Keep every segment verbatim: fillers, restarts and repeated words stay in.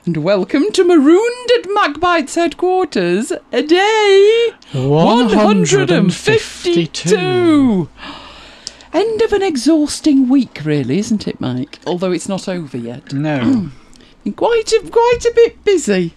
and welcome to Marooned at MacBite's headquarters, a day one hundred fifty-two. End of an exhausting week, really, isn't it, Mike? Although it's not over yet. No. Been quite a, quite a bit busy.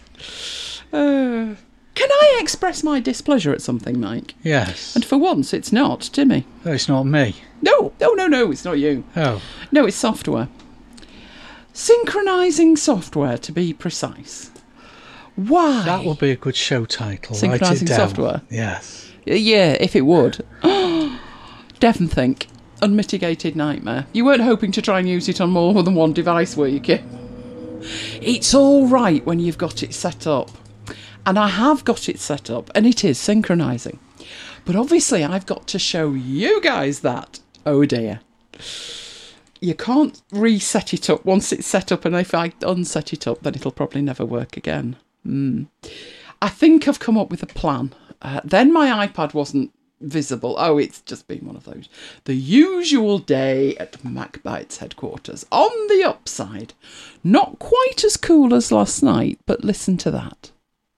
Uh, can I express my displeasure at something, Mike? Yes. And for once, it's not Timmy. Oh, it's not me. No, no, no, no, it's not you. Oh. No, it's software. Synchronising software, to be precise. Why? That will be a good show title. Synchronising Write it down. software? Yes. Yeah, if it would. Devon think. Unmitigated nightmare. You weren't hoping to try and use it on more than one device, were you, kid? It's all right when you've got it set up. And I have got it set up, and it is synchronising. But obviously I've got to show you guys that. Oh dear. You can't reset it up once it's set up, and if I unset it up, then it'll probably never work again. Mm. I think I've come up with a plan. Uh, then my iPad wasn't visible. Oh, it's just been one of those. The usual day at MacBite's headquarters. On the upside. Not quite as cool as last night, but listen to that.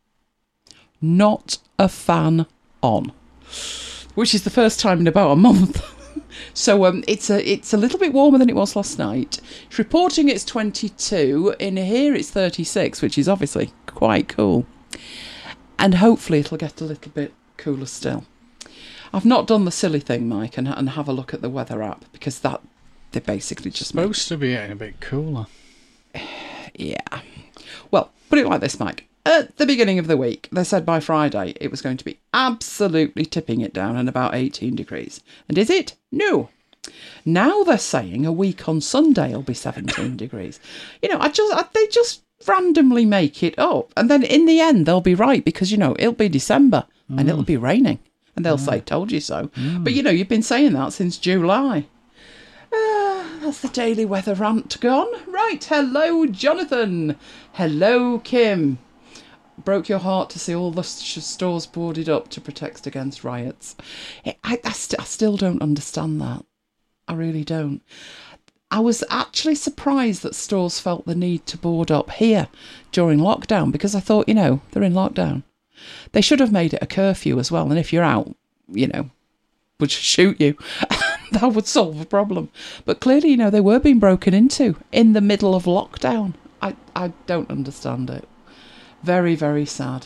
Not a fan on. Which is the first time in about a month. So um, it's a it's a little bit warmer than it was last night. It's reporting it's twenty-two. In here it's thirty-six, which is obviously quite cool. And hopefully it'll get a little bit cooler still. I've not done the silly thing, Mike, and, and have a look at the weather app, because that they basically just supposed to be getting a bit cooler. Yeah. Well, put it like this, Mike. At the beginning of the week, they said by Friday it was going to be absolutely tipping it down and about eighteen degrees. And is it? No. Now they're saying a week on Sunday will be seventeen degrees. You know, I just I, they just randomly make it up. And then in the end, they'll be right, because, you know, it'll be December mm. and it'll be raining. And they'll mm. say, told you so. Mm. But, you know, you've been saying that since July. Uh, that's the daily weather rant gone. Right, hello, Jonathan. Hello, Kim. Broke your heart to see all the stores boarded up to protect against riots. I, I, I, st- I still don't understand that. I really don't. I was actually surprised that stores felt the need to board up here during lockdown, because I thought, you know, they're in lockdown. They should have made it a curfew as well, and if you're out, you know, would shoot you. That would solve the problem. But clearly, you know, they were being broken into in the middle of lockdown. I, I don't understand it. Very, very sad.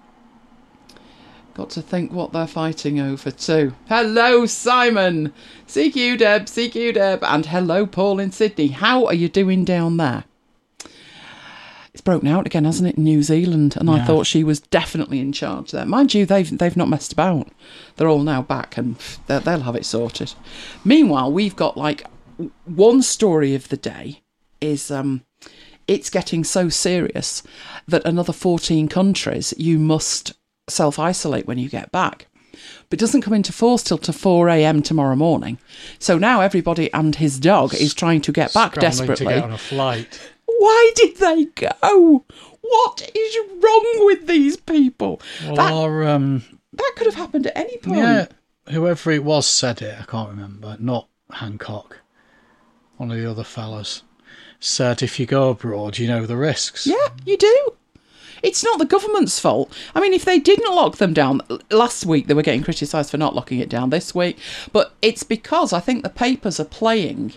Got to think what they're fighting over too. Hello, Simon. C Q Deb, C Q Deb, and hello, Paul in Sydney. How are you doing down there? It's broken out again, hasn't it, in New Zealand? And yeah. I thought she was definitely in charge there. Mind you, they've they've not messed about. They're all now back, and they'll have it sorted. Meanwhile, we've got like one story of the day is um. It's getting so serious that another fourteen countries you must self-isolate when you get back. But it doesn't come into force till to four a.m. tomorrow morning. So now everybody and his dog is trying to get back Scrambling desperately. to get on a flight. Why did they go? What is wrong with these people? Well, that, our, um, that could have happened at any point. Yeah, whoever it was said it, I can't remember. Not Hancock. One of the other fellas. Said if you go abroad, you know the risks. Yeah, you do. It's not the government's fault. I mean, if they didn't lock them down, last week they were getting criticised for not locking it down this week, but it's because I think the papers are playing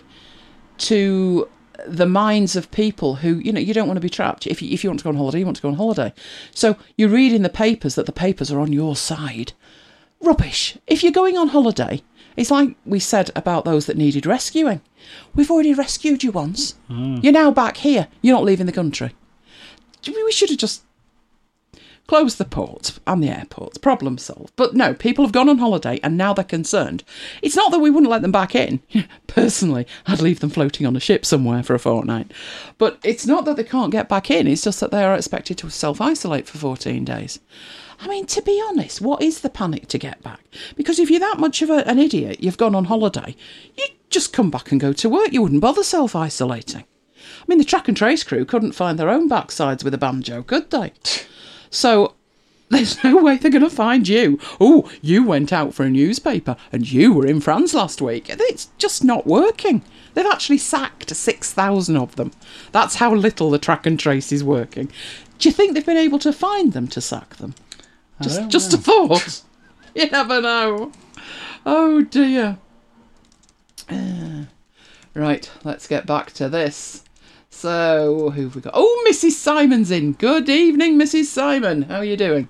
to the minds of people who, you know, you don't want to be trapped. If you, if you want to go on holiday, you want to go on holiday. So you read in the papers that the papers are on your side. Rubbish. If you're going on holiday, it's like we said about those that needed rescuing. We've already rescued you once. Mm. You're now back here. You're not leaving the country. We should have just closed the ports and the airports. Problem solved. But no, people have gone on holiday and now they're concerned. It's not that we wouldn't let them back in. Personally, I'd leave them floating on a ship somewhere for a fortnight. But it's not that they can't get back in. It's just that they are expected to self-isolate for fourteen days. I mean, to be honest, what is the panic to get back? Because if you're that much of a, an idiot, you've gone on holiday, you'd just come back and go to work. You wouldn't bother self-isolating. I mean, the track and trace crew couldn't find their own backsides with a banjo, could they? So there's no way they're going to find you. Oh, you went out for a newspaper and you were in France last week. It's just not working. They've actually sacked six thousand of them. That's how little the track and trace is working. Do you think they've been able to find them to sack them? Just, just a thought. You never know. Oh, dear. Uh, right, let's get back to this. So, who have we got? Oh, Missus Simon's in. Good evening, Missus Simon. How are you doing?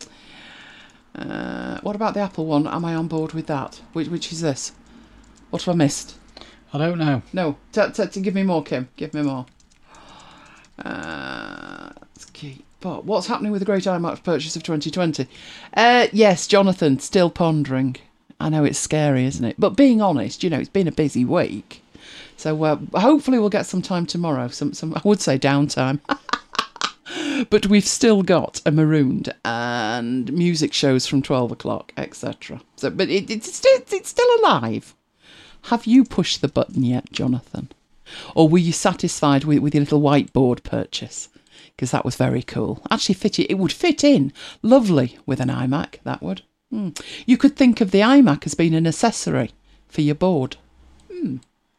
Uh, what about the Apple one? Am I on board with that? Which, which is this? What have I missed? I don't know. No, t- t- t- give me more, Kim. Give me more. Uh, let's keep. But what's happening with the great iMac purchase of twenty twenty? Uh, yes, Jonathan, still pondering. I know it's scary, isn't it? But being honest, you know, it's been a busy week. So uh, hopefully we'll get some time tomorrow. Some, some I would say downtime. But we've still got a Marooned and music shows from twelve o'clock, et cetera. So, but it, it's, still, it's still alive. Have you pushed the button yet, Jonathan? Or were you satisfied with, with your little whiteboard purchase? Because that was very cool. Actually, fit it, it would fit in lovely with an iMac, that would. Hmm. You could think of the iMac as being an accessory for your board. Hmm.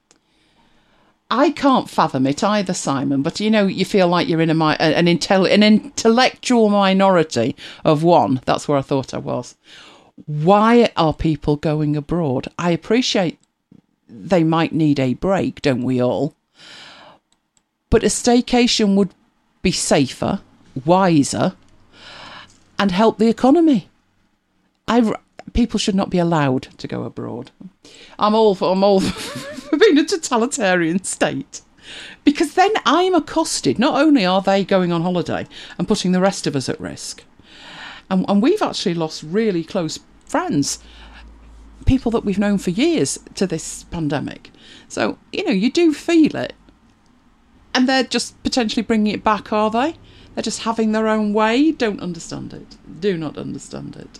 I can't fathom it either, Simon, but you know, you feel like you're in a an, intel, an intellectual minority of one. That's where I thought I was. Why are people going abroad? I appreciate they might need a break, don't we all? But a staycation would be safer, wiser, and help the economy. I people should not be allowed to go abroad. I'm all for I'm all for being a totalitarian state, because then I'm accosted. Not only are they going on holiday and putting the rest of us at risk, and, and we've actually lost really close friends, people that we've known for years, to this pandemic. So, you know, you do feel it. And they're just potentially bringing it back, are they? They're just having their own way. Don't understand it. Do not understand it.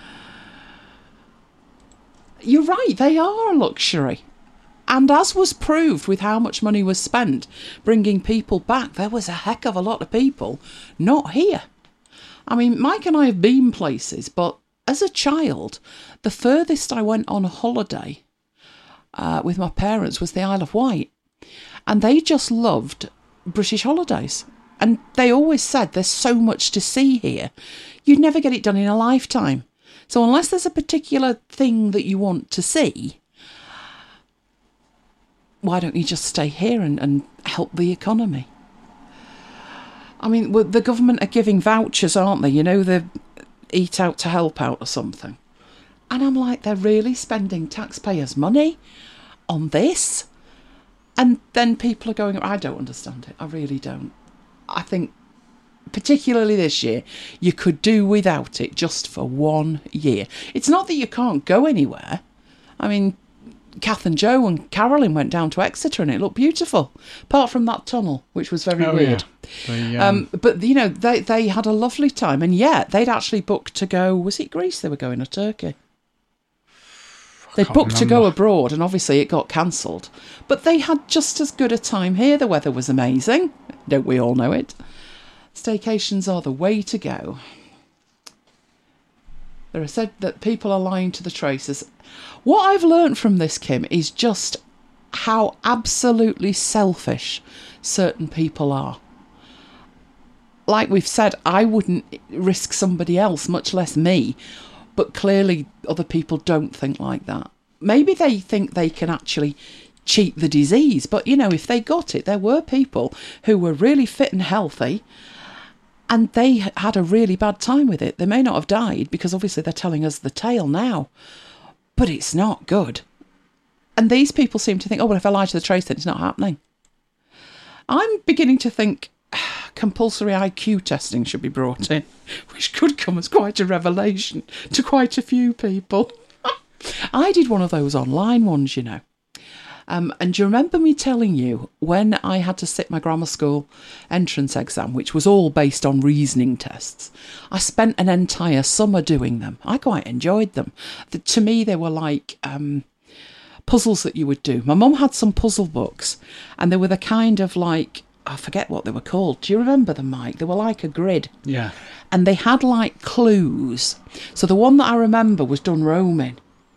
You're right, they are a luxury. And as was proved with how much money was spent bringing people back, there was a heck of a lot of people not here. I mean, Mike and I have been places, but as a child, the furthest I went on a holiday uh, with my parents was the Isle of Wight. And they just loved British holidays. And they always said there's so much to see here. You'd never get it done in a lifetime. So unless there's a particular thing that you want to see, why don't you just stay here and, and help the economy? I mean, well, the government are giving vouchers, aren't they? You know, the Eat Out to Help Out or something. And I'm like, they're really spending taxpayers' money on this? And then people are going, I don't understand it. I really don't. I think, particularly this year, you could do without it just for one year. It's not that you can't go anywhere. I mean, Kath and Joe and Carolyn went down to Exeter and it looked beautiful, apart from that tunnel, which was very oh, weird. Yeah. The, um... Um, but, you know, they, they had a lovely time. And yet, they'd actually booked to go, was it Greece they were going, or Turkey? They'd booked remember. to go abroad, and obviously it got cancelled. But they had just as good a time here. The weather was amazing. Don't we all know it? Staycations are the way to go. There are said that people are lying to the tracers. What I've learnt from this, Kim, is just how absolutely selfish certain people are. Like we've said, I wouldn't risk somebody else, much less me. But clearly other people don't think like that. Maybe they think they can actually cheat the disease. But, you know, if they got it, there were people who were really fit and healthy and they had a really bad time with it. They may not have died because obviously they're telling us the tale now. But it's not good. And these people seem to think, oh, well, if I lie to the trace, then it's not happening. I'm beginning to think compulsory I Q testing should be brought in, which could come as quite a revelation to quite a few people. I did one of those online ones, you know. Um, and do you remember me telling you when I had to sit my grammar school entrance exam, which was all based on reasoning tests? I spent an entire summer doing them. I quite enjoyed them. The, to me, they were like um, puzzles that you would do. My mum had some puzzle books, and they were the kind of like, I forget what they were called. Do you remember them, Mike? They were like a grid. Yeah. And they had like clues. So the one that I remember was done roaming.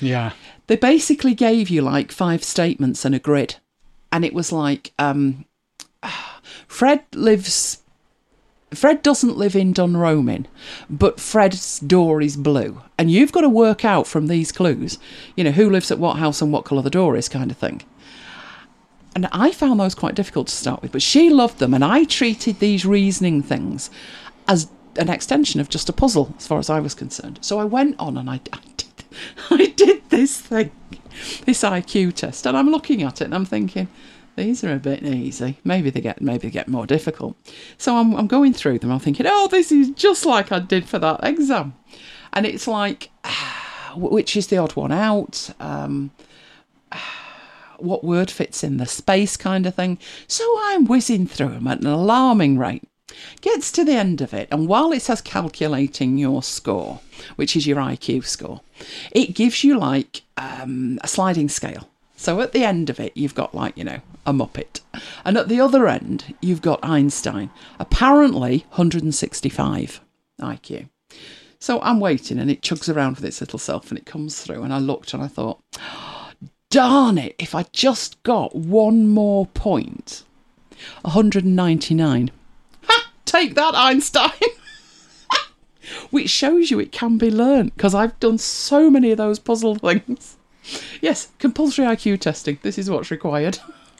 Yeah. They basically gave you like five statements and a grid. And it was like, um, Fred lives... Fred doesn't live in Dunroman, but Fred's door is blue. And you've got to work out from these clues, you know, who lives at what house and what colour the door is kind of thing. And I found those quite difficult to start with, but she loved them. And I treated these reasoning things as an extension of just a puzzle, as far as I was concerned. So I went on and I, I, did, I did this thing, this I Q test. And I'm looking at it and I'm thinking... These are a bit easy. Maybe they get maybe they get more difficult. So I'm I'm going through them. I'm thinking, oh, this is just like I did for that exam. And it's like, which is the odd one out? Um, what word fits in the space kind of thing? So I'm whizzing through them at an alarming rate. Gets to the end of it, and while it says calculating your score, which is your I Q score, it gives you like um, a sliding scale. So at the end of it, you've got like, you know, a Muppet. And at the other end, you've got Einstein. Apparently one hundred sixty-five I Q. So I'm waiting and it chugs around with its little self and it comes through. And I looked and I thought, darn it, if I just got one more point. one hundred ninety-nine. Ha! Take that, Einstein! Which shows you it can be learnt, because I've done so many of those puzzle things. Yes, compulsory I Q testing. This is what's required.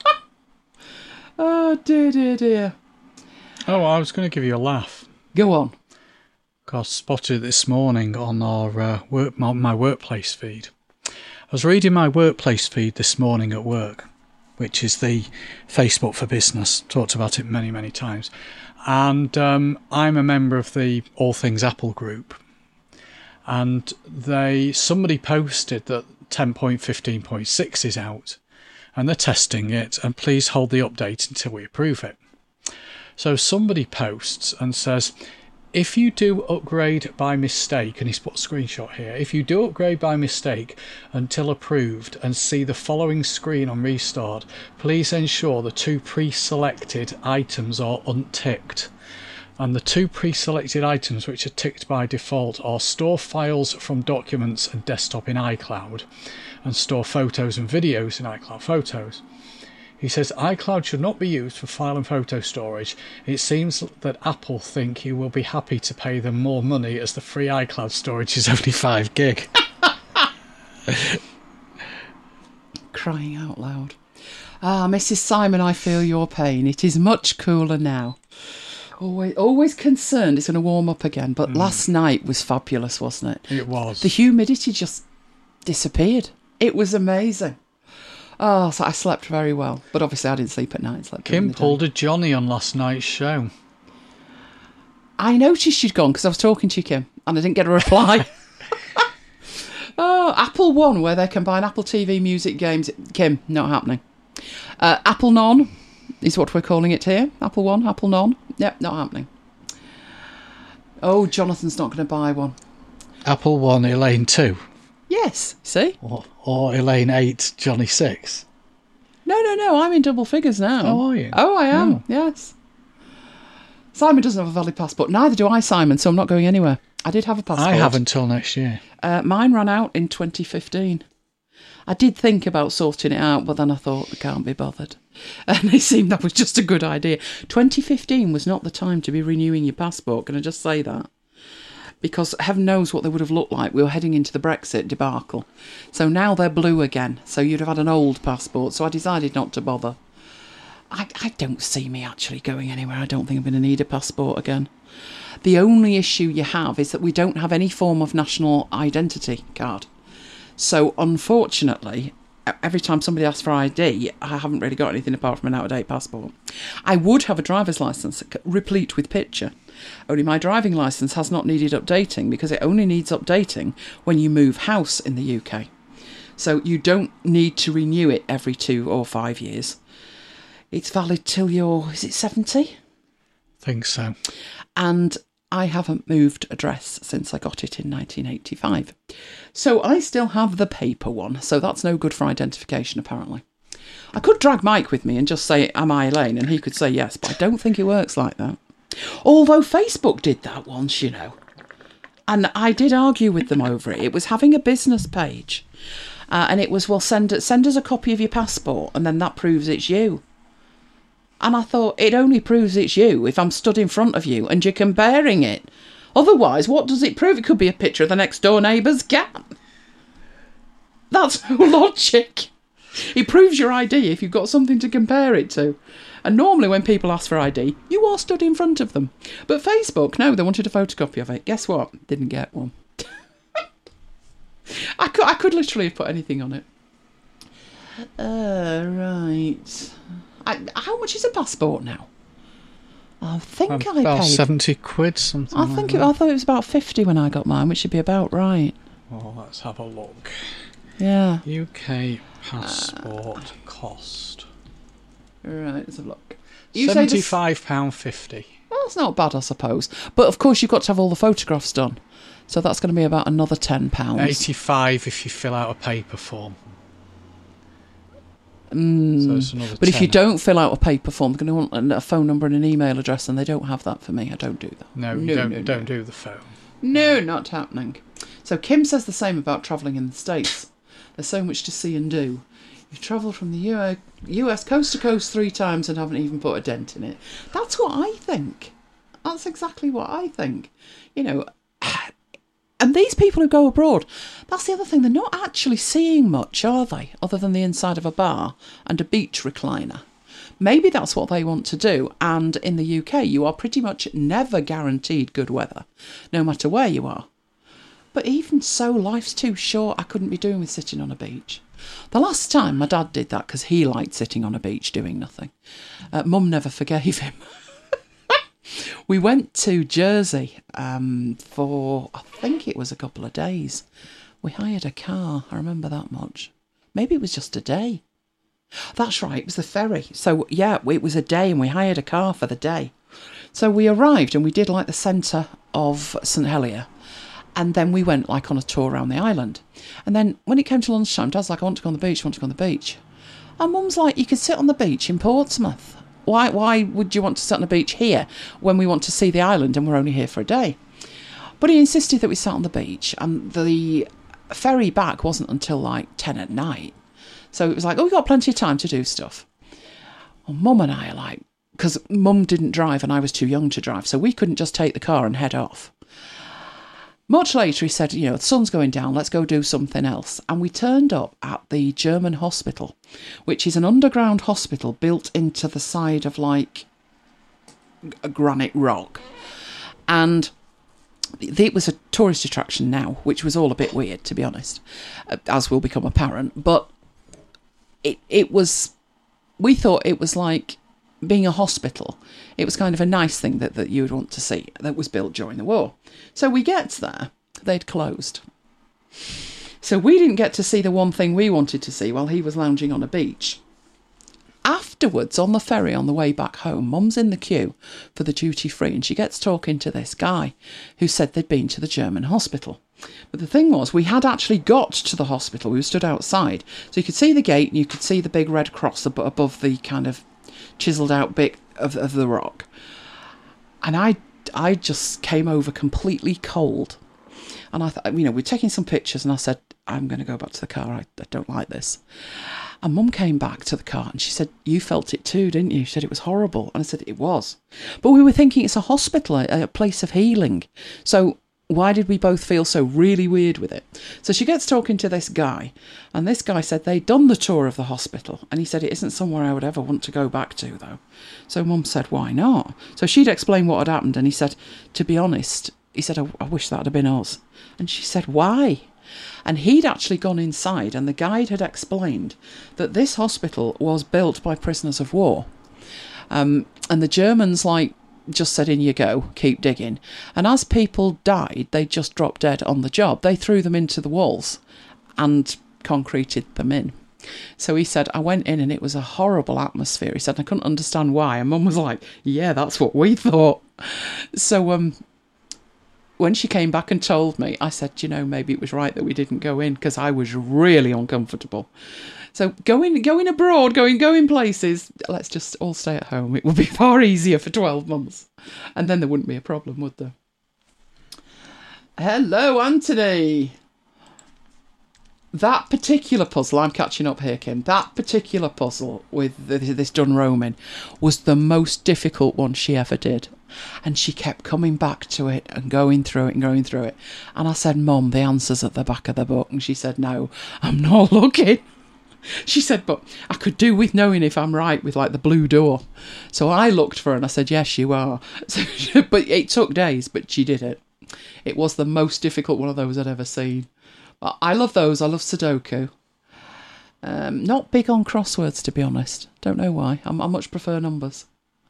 Oh, dear, dear, dear. Oh, I was going to give you a laugh. Go on. I spotted it this morning on our uh, work, my, my workplace feed. I was reading my workplace feed this morning at work, which is the Facebook for Business. Talked about it many, many times. And um, I'm a member of the All Things Apple group. And they somebody posted that ten point fifteen point six is out and they're testing it, and please hold the update until we approve it. So somebody posts and says, if you do upgrade by mistake, and he's put a screenshot here, if you do upgrade by mistake until approved and see the following screen on restart, please ensure the two pre-selected items are unticked. And the two pre-selected items which are ticked by default are store files from documents and desktop in iCloud, and store photos and videos in iCloud Photos. He says iCloud should not be used for file and photo storage. It seems that Apple think you will be happy to pay them more money as the free iCloud storage is only five gig. Crying out loud. Ah, Missus Simon, I feel your pain. It is much cooler now. Always, always concerned it's going to warm up again, but mm. last night was fabulous, wasn't it? It was. The humidity just disappeared. It was amazing. Oh, so I slept very well, but obviously I didn't sleep at night. Slept Kim pulled a Johnny on last night's show. I noticed you'd gone because I was talking to you, Kim, and I didn't get a reply. Oh, Apple One, where they combine Apple T V, music, games. Kim, not happening. Uh, Apple Non is what we're calling it here. Apple One, Apple Non. Yep, not happening. Oh, Jonathan's not going to buy one. Apple One, Elaine Two. Yes, see? Or, or Elaine Eight, Johnny Six. No, no, no. I'm in double figures now. Oh, are you? Oh, I am. Oh. Yes. Simon doesn't have a valid passport. Neither do I, Simon. So I'm not going anywhere. I did have a passport. I have until next year. Uh, mine ran out in twenty fifteen. I did think about sorting it out, but then I thought I can't be bothered. And it seemed that was just a good idea. twenty fifteen was not the time to be renewing your passport. Can I just say that? Because heaven knows what they would have looked like. We were heading into the Brexit debacle. So now they're blue again. So you'd have had an old passport. So I decided not to bother. I, I don't see me actually going anywhere. I don't think I'm going to need a passport again. The only issue you have is that we don't have any form of national identity card. So unfortunately, every time somebody asks for I D, I haven't really got anything apart from an out-of-date passport. I would have a driver's licence replete with picture. Only my driving licence has not needed updating because it only needs updating when you move house in the U K. So you don't need to renew it every two or five years. It's valid till you're, is it seventy? Think so. And I haven't moved address since I got it in nineteen eighty-five. So I still have the paper one, so that's no good for identification apparently. I could drag Mike with me and just say, am I Elaine? And he could say yes, but I don't think it works like that. Although Facebook did that once, you know. And I did argue with them over it. It was having a business page. Uh, and it was, well, send, send us a copy of your passport and then that proves it's you. And I thought, it only proves it's you if I'm stood in front of you and you're comparing it. Otherwise, what does it prove? It could be a picture of the next door neighbour's cat. That's no logic. It proves your I D if you've got something to compare it to. And normally when people ask for I D, you are stood in front of them. But Facebook, no, they wanted a photocopy of it. Guess what? Didn't get one. I could, I could literally have put anything on it. Uh, right. I, how much is a passport now? I think about I paid... About seventy quid, something I like think that. it, I thought it was about fifty when I got mine, which should be about right. Well, let's have a look. Yeah. U K passport uh, cost. Right, let's have a look. You seventy-five pounds fifty. Well, that's not bad, I suppose. But, of course, you've got to have all the photographs done. So that's going to be about another ten pounds. eighty-five if you fill out a paper form. Mm, so it's another but ten. If you don't fill out a paper form, they're going to want a phone number and an email address, and they don't have that for me. I don't do that. No, no, don't, no, don't no. do the phone. No, not happening. So Kim says the same about travelling in the States. There's so much to see and do. You've travelled from the U S coast to coast three times and haven't even put a dent in it. That's what I think. That's exactly what I think. You know, and these people who go abroad, that's the other thing. They're not actually seeing much, are they? Other than the inside of a bar and a beach recliner. Maybe that's what they want to do. And in the U K, you are pretty much never guaranteed good weather, no matter where you are. But even so, life's too short. I couldn't be doing with sitting on a beach. The last time my dad did that because he liked sitting on a beach doing nothing. Uh, Mum never forgave him. We went to Jersey um, for, I think it was a couple of days. We hired a car. I remember that much. Maybe it was just a day. That's right, it was the ferry. So, yeah, it was a day and we hired a car for the day. So we arrived and we did like the centre of St Helier. And then we went like on a tour around the island. And then when it came to lunchtime, Dad's like, I want to go on the beach, I want to go on the beach. And Mum's like, you could sit on the beach in Portsmouth. Why why would you want to sit on the beach here when we want to see the island and we're only here for a day? But he insisted that we sat on the beach, and the ferry back wasn't until like ten at night. So it was like, oh, we've got plenty of time to do stuff. Well, Mum and I are like, because Mum didn't drive and I was too young to drive, so we couldn't just take the car and head off. Much later, he said, you know, the sun's going down, let's go do something else. And we turned up at the German hospital, which is an underground hospital built into the side of, like, a granite rock. And it was a tourist attraction now, which was all a bit weird, to be honest, as will become apparent. But it it was, we thought it was like being a hospital. It was kind of a nice thing that, that you would want to see that was built during the war. So we get there, they'd closed. So we didn't get to see the one thing we wanted to see while he was lounging on a beach. Afterwards, on the ferry on the way back home, Mum's in the queue for the duty free and she gets talking to this guy who said they'd been to the German hospital. But the thing was, we had actually got to the hospital. We were stood outside. So you could see the gate and you could see the big red cross ab- above the kind of chiselled out bit of, of the rock. And I, I just came over completely cold. And I thought, you know, we're taking some pictures and I said, I'm going to go back to the car. I, I don't like this. And Mum came back to the car and she said, you felt it too, didn't you? She said it was horrible. And I said, it was. But we were thinking it's a hospital, a, a place of healing. So why did we both feel so really weird with it? So she gets talking to this guy. And this guy said they'd done the tour of the hospital. And he said, it isn't somewhere I would ever want to go back to, though. So Mum said, why not? So she'd explained what had happened. And he said, to be honest, he said, I, I wish that had been us. And she said, why? And he'd actually gone inside and the guide had explained that this hospital was built by prisoners of war. Um, and the Germans, like, just said, in you go, keep digging. And as people died, they just dropped dead on the job. They threw them into the walls and concreted them in. So he said, I went in and it was a horrible atmosphere. He said, I couldn't understand why. And Mum was like, yeah, that's what we thought. So, um... when she came back and told me, I said, you know, maybe it was right that we didn't go in because I was really uncomfortable. So going going abroad, going going places, let's just all stay at home. It would be far easier for twelve months. And then there wouldn't be a problem, would there? Hello, Anthony. That particular puzzle, I'm catching up here, Kim. That particular puzzle with this done roaming was the most difficult one she ever did. And she kept coming back to it and going through it and going through it. And I said, Mum, the answer's at the back of the book. And she said, no, I'm not looking. She said, but I could do with knowing if I'm right with like the blue door. So I looked for her and I said, yes, you are. So, but it took days, but she did it. It was the most difficult one of those I'd ever seen. But I love those. I love Sudoku. Um, not big on crosswords, to be honest. Don't know why. I'm, I much prefer numbers.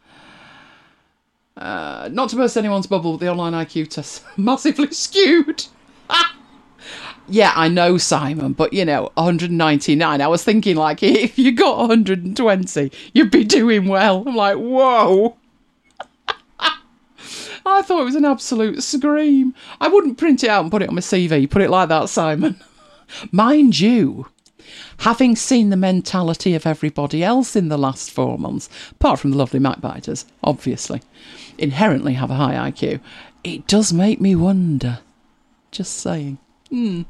Uh, not to burst anyone's bubble, the online I Q test massively skewed. Yeah, I know, Simon, but you know, one hundred ninety-nine. I was thinking, like, if you got one hundred twenty, you'd be doing well. I'm like, whoa. I thought it was an absolute scream. I wouldn't print it out and put it on my C V. Put it like that, Simon. Mind you, having seen the mentality of everybody else in the last four months, apart from the lovely Macbiters, obviously, inherently have a high I Q, it does make me wonder. Just saying. Hmm.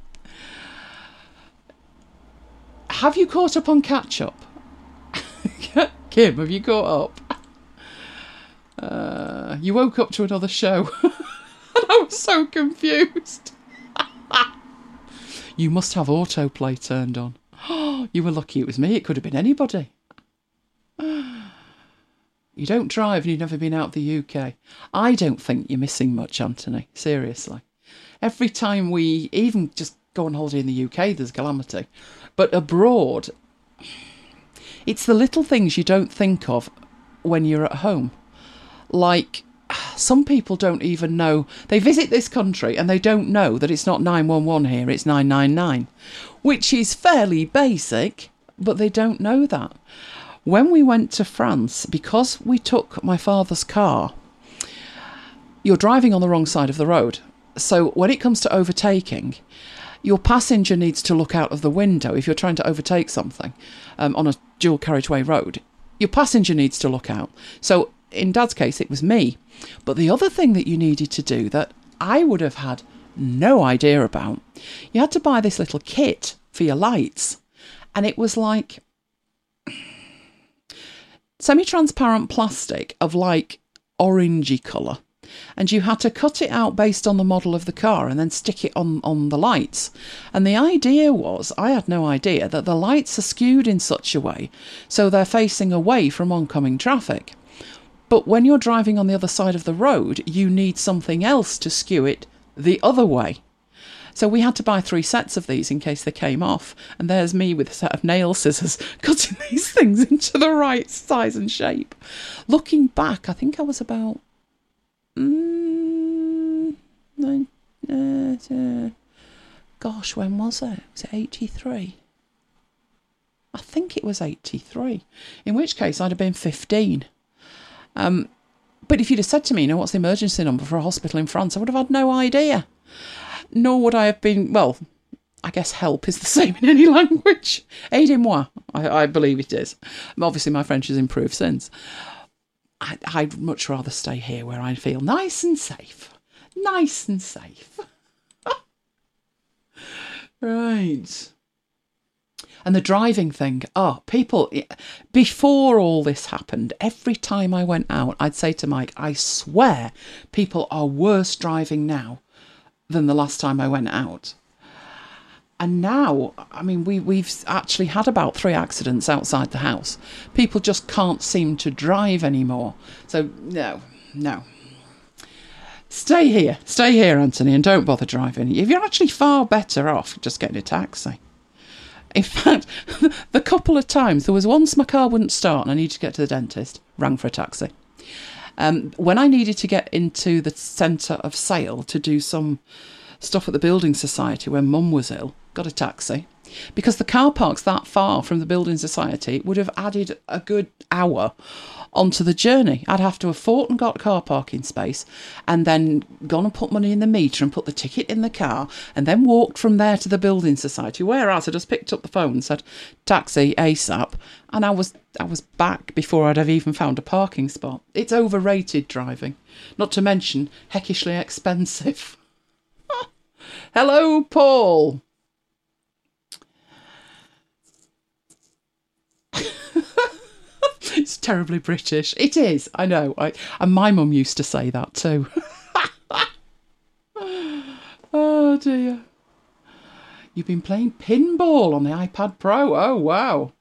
Have you caught up on catch-up? Kim, have you caught up? Uh, you woke up to another show. And I was so confused. You must have autoplay turned on. You were lucky it was me. It could have been anybody. You don't drive and you've never been out of the U K. I don't think you're missing much, Anthony. Seriously. Every time we even just go on holiday in the U K, there's calamity. But abroad, it's the little things you don't think of when you're at home. Like, some people don't even know. They visit this country and they don't know that it's not nine one one here, it's nine nine nine. Which is fairly basic, but they don't know that. When we went to France, because we took my father's car, you're driving on the wrong side of the road. So when it comes to overtaking, your passenger needs to look out of the window if you're trying to overtake something um, on a dual carriageway road. Your passenger needs to look out. So in Dad's case, it was me. But the other thing that you needed to do that I would have had no idea about, you had to buy this little kit for your lights. And it was like semi-transparent plastic of like orangey colour. And you had to cut it out based on the model of the car and then stick it on, on the lights. And the idea was, I had no idea, that the lights are skewed in such a way so they're facing away from oncoming traffic. But when you're driving on the other side of the road, you need something else to skew it the other way. So we had to buy three sets of these in case they came off. And there's me with a set of nail scissors cutting these things into the right size and shape. Looking back, I think I was about... Mm, nine, uh, uh, gosh, when was it? Was it eighty-three? I think it was eighty-three. In which case, I'd have been fifteen. Um, but if you'd have said to me, you know, what's the emergency number for a hospital in France, I would have had no idea. Nor would I have been, well, I guess help is the same in any language. Aidez-moi, I, I believe it is. Obviously, my French has improved since. I, I'd much rather stay here where I feel nice and safe. Nice and safe. Right. And the driving thing. Oh, people, before all this happened, every time I went out, I'd say to Mike, I swear people are worse driving now than the last time I went out. And now, I mean, we, we've actually had about three accidents outside the house. People just can't seem to drive anymore. So, no, no. Stay here. Stay here, Anthony, and don't bother driving. You're actually far better off just getting a taxi. In fact, the couple of times, there was once my car wouldn't start and I needed to get to the dentist, rang for a taxi. Um, when I needed to get into the centre of Sale to do some stuff at the Building Society when Mum was ill, got a taxi. Because the car park's that far from the Building Society, it would have added a good hour onto the journey. I'd have to have fought and got car parking space and then gone and put money in the meter and put the ticket in the car and then walked from there to the Building Society, whereas I just picked up the phone and said, taxi ASAP, and I was I was back before I'd have even found a parking spot. It's overrated driving, not to mention heckishly expensive. Hello, Paul. It's terribly British. It is, I know. I, and my mum used to say that too. Oh, dear. You've been playing pinball on the iPad Pro. Oh, wow.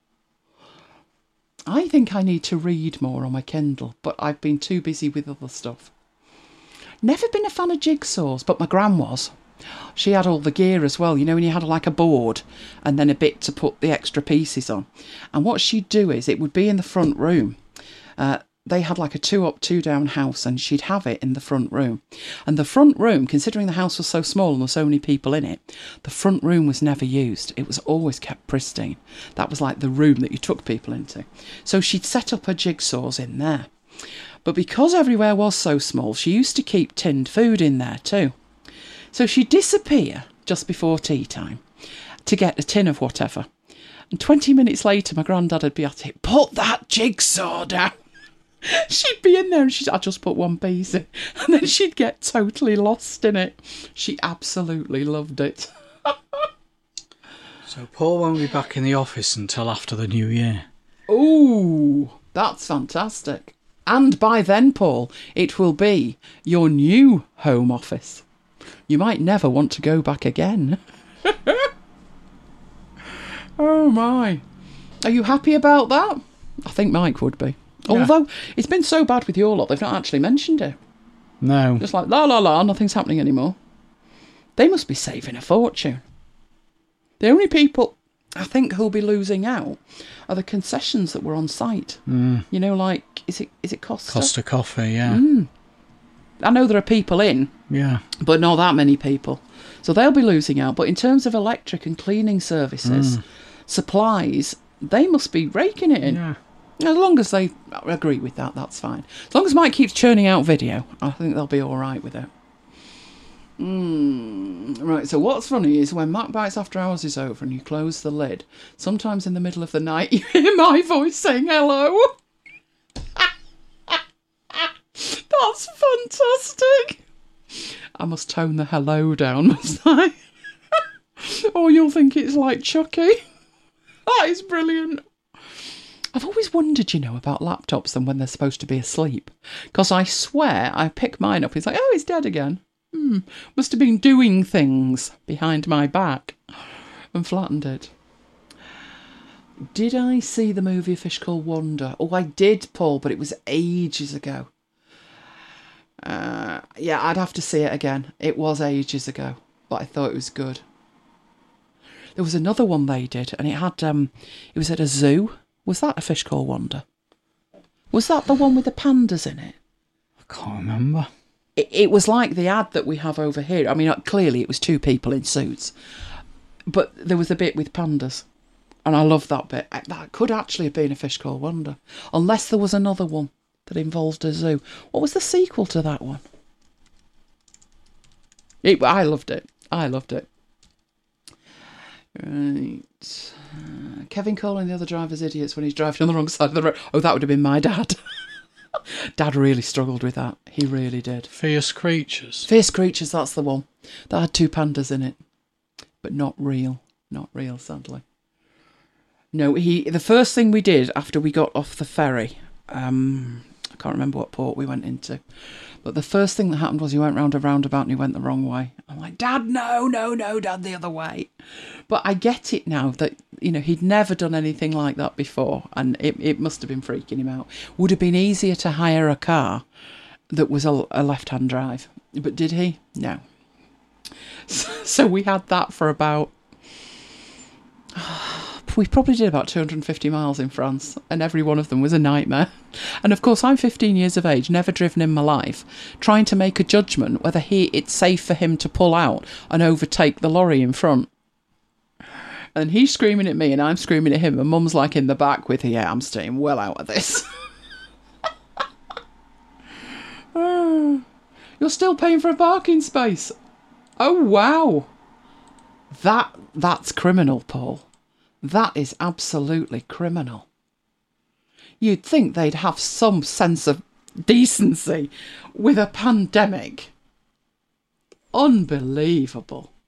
I think I need to read more on my Kindle, but I've been too busy with other stuff. Never been a fan of jigsaws, but my gran was. She had all the gear as well, you know, when you had like a board and then a bit to put the extra pieces on. And what she'd do is, it would be in the front room. Uh, they had like a two up, two down house, and she'd have it in the front room. And the front room, considering the house was so small and there were so many people in it, the front room was never used. It was always kept pristine. That was like the room that you took people into. So she'd set up her jigsaws in there. But because everywhere was so small, she used to keep tinned food in there too. So she'd disappear just before tea time to get a tin of whatever. And twenty minutes later, my granddad would be at it, put that jigsaw down. She'd be in there and she'd, I just put one piece in. And then she'd get totally lost in it. She absolutely loved it. So Paul won't be back in the office until after the new year. Ooh, that's fantastic. And by then, Paul, it will be your new home office. You might never want to go back again. Oh, my. Are you happy about that? I think Mike would be. Yeah. Although, it's been so bad with your lot, they've not actually mentioned it. No. Just like, la, la, la, nothing's happening anymore. They must be saving a fortune. The only people I think who'll be losing out are the concessions that were on site. Mm. You know, like, is it is it Costa? Costa Coffee, yeah. Mm. I know there are people in, yeah, but not that many people. So they'll be losing out. But in terms of electric and cleaning services, mm. supplies, they must be raking it in. Yeah. As long as they agree with that, that's fine. As long as Mike keeps churning out video, I think they'll be all right with it. Mm, right, so what's funny is when Mac Bites After Hours is over and you close the lid, sometimes in the middle of the night you hear my voice saying hello. That's fantastic. I must tone the hello down, must I? Or you'll think it's like Chucky. That is brilliant. I've always wondered, you know, about laptops and when they're supposed to be asleep. Because I swear I pick mine up, it's like, oh, it's dead again. Hmm, must have been doing things behind my back and flattened it. Did I see the movie A Fish Called Wanda? Oh, I did, Paul, but it was ages ago. Uh, yeah, I'd have to see it again. It was ages ago, but I thought it was good. There was another one they did, and it had, um, it was at a zoo. Was that A Fish Called Wanda? Was that the one with the pandas in it? I can't remember. It, it was like the ad that we have over here. I mean, clearly it was two people in suits, but there was a bit with pandas, and I love that bit. That could actually have been A Fish Called Wanda, unless there was another one that involved a zoo. What was the sequel to that one? It, I loved it. I loved it. Right. Uh, Kevin calling the other drivers idiots when he's driving on the wrong side of the road. Oh, that would have been my dad. Dad really struggled with that. He really did. Fierce Creatures. Fierce Creatures, that's the one. That had two pandas in it. But not real. Not real, sadly. No, he. The first thing we did after we got off the ferry, um, I can't remember what port we went into, but the first thing that happened was he went round a roundabout and he went the wrong way. I'm like, Dad, no, no, no, Dad, the other way. But I get it now that, you know, he'd never done anything like that before, and it, it must have been freaking him out. Would have been easier to hire a car that was a, a left-hand drive. But did he? No. So we had that for about... We probably did about two hundred fifty miles in France, and every one of them was a nightmare. And of course, I'm fifteen years of age, never driven in my life, trying to make a judgment whether he it's safe for him to pull out and overtake the lorry in front. And he's screaming at me, and I'm screaming at him, and Mum's like in the back with, yeah, I'm staying well out of this. Oh, you're still paying for a parking space. Oh, wow. That That's criminal, Paul. That is absolutely criminal. You'd think they'd have some sense of decency with a pandemic. Unbelievable.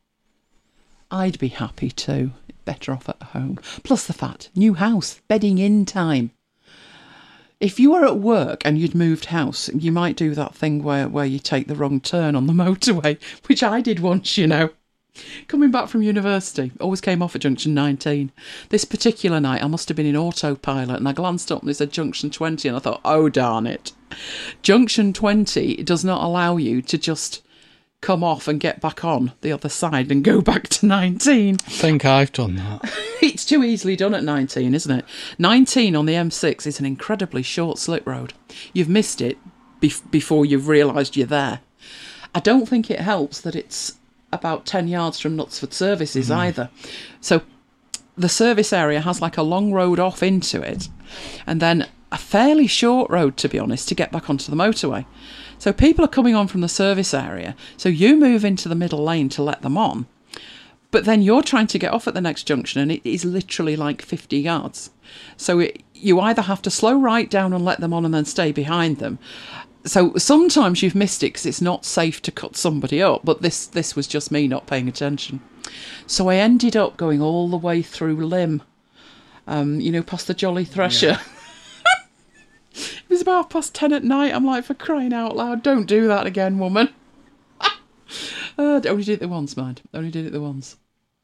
I'd be happy too. Better off at home. Plus the fact, new house, bedding in time. If you were at work and you'd moved house, you might do that thing where, where you take the wrong turn on the motorway, which I did once, you know. Coming back from university, always came off at junction nineteen. This particular night, I must have been in autopilot, and I glanced up and it said junction twenty, and I thought, oh, darn it. Junction twenty does not allow you to just come off and get back on the other side and go back to nineteen. I think I've done that. It's too easily done at nineteen, isn't it? nineteen on the M six is an incredibly short slip road. You've missed it bef- before you've realised you're there. I don't think it helps that it's about ten yards from Knutsford Services mm. either. So the service area has like a long road off into it, and then a fairly short road, to be honest, to get back onto the motorway. So people are coming on from the service area, so you move into the middle lane to let them on, but then you're trying to get off at the next junction, and it is literally like fifty yards. So it, you either have to slow right down and let them on and then stay behind them. So sometimes you've missed it because it's not safe to cut somebody up, but this, this was just me not paying attention. So I ended up going all the way through Lymm, um, you know, past the Jolly Thresher. Yeah. It was about half past ten at night. I'm like, for crying out loud, don't do that again, woman. uh, only did it the once, mind. Only did it the once.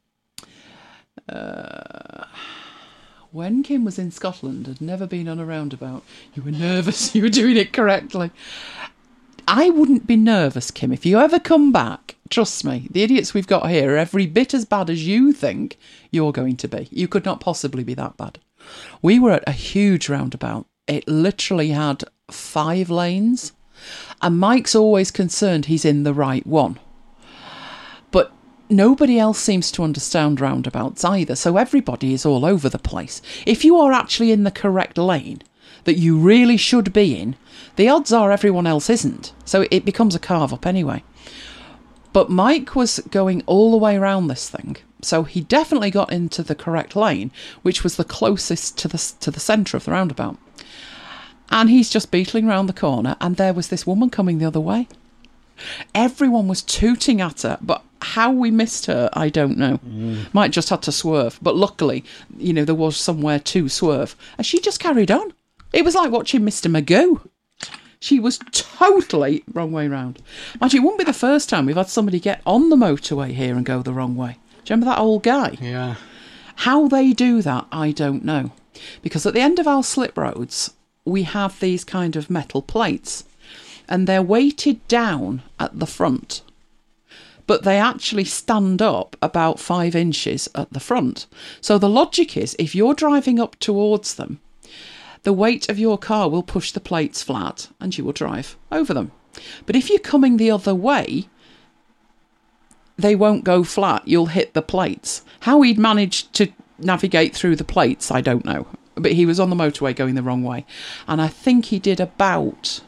Uh, when Kim was in Scotland, had never been on a roundabout. You were nervous. You were doing it correctly. I wouldn't be nervous, Kim. If you ever come back, trust me, the idiots we've got here are every bit as bad as you think you're going to be. You could not possibly be that bad. We were at a huge roundabout. It literally had five lanes, and Mike's always concerned he's in the right one. But nobody else seems to understand roundabouts either, so everybody is all over the place. If you are actually in the correct lane that you really should be in, the odds are everyone else isn't, so it becomes a carve-up anyway. But Mike was going all the way around this thing, so he definitely got into the correct lane, which was the closest to the to the centre of the roundabout. And he's just beetling round the corner, and there was this woman coming the other way. Everyone was tooting at her, but how we missed her, I don't know. Mm. Might just had to swerve, but luckily, you know, there was somewhere to swerve, and she just carried on. It was like watching Mister Magoo. She was totally wrong way round. Mind you, it wouldn't be the first time we've had somebody get on the motorway here and go the wrong way. Do you remember that old guy? Yeah. How they do that, I don't know. Because at the end of our slip roads, we have these kind of metal plates, and they're weighted down at the front, but they actually stand up about five inches at the front. So the logic is, if you're driving up towards them, the weight of your car will push the plates flat and you will drive over them. But if you're coming the other way, they won't go flat. You'll hit the plates. How he'd managed to navigate through the plates, I don't know. But he was on the motorway going the wrong way. And I think he did about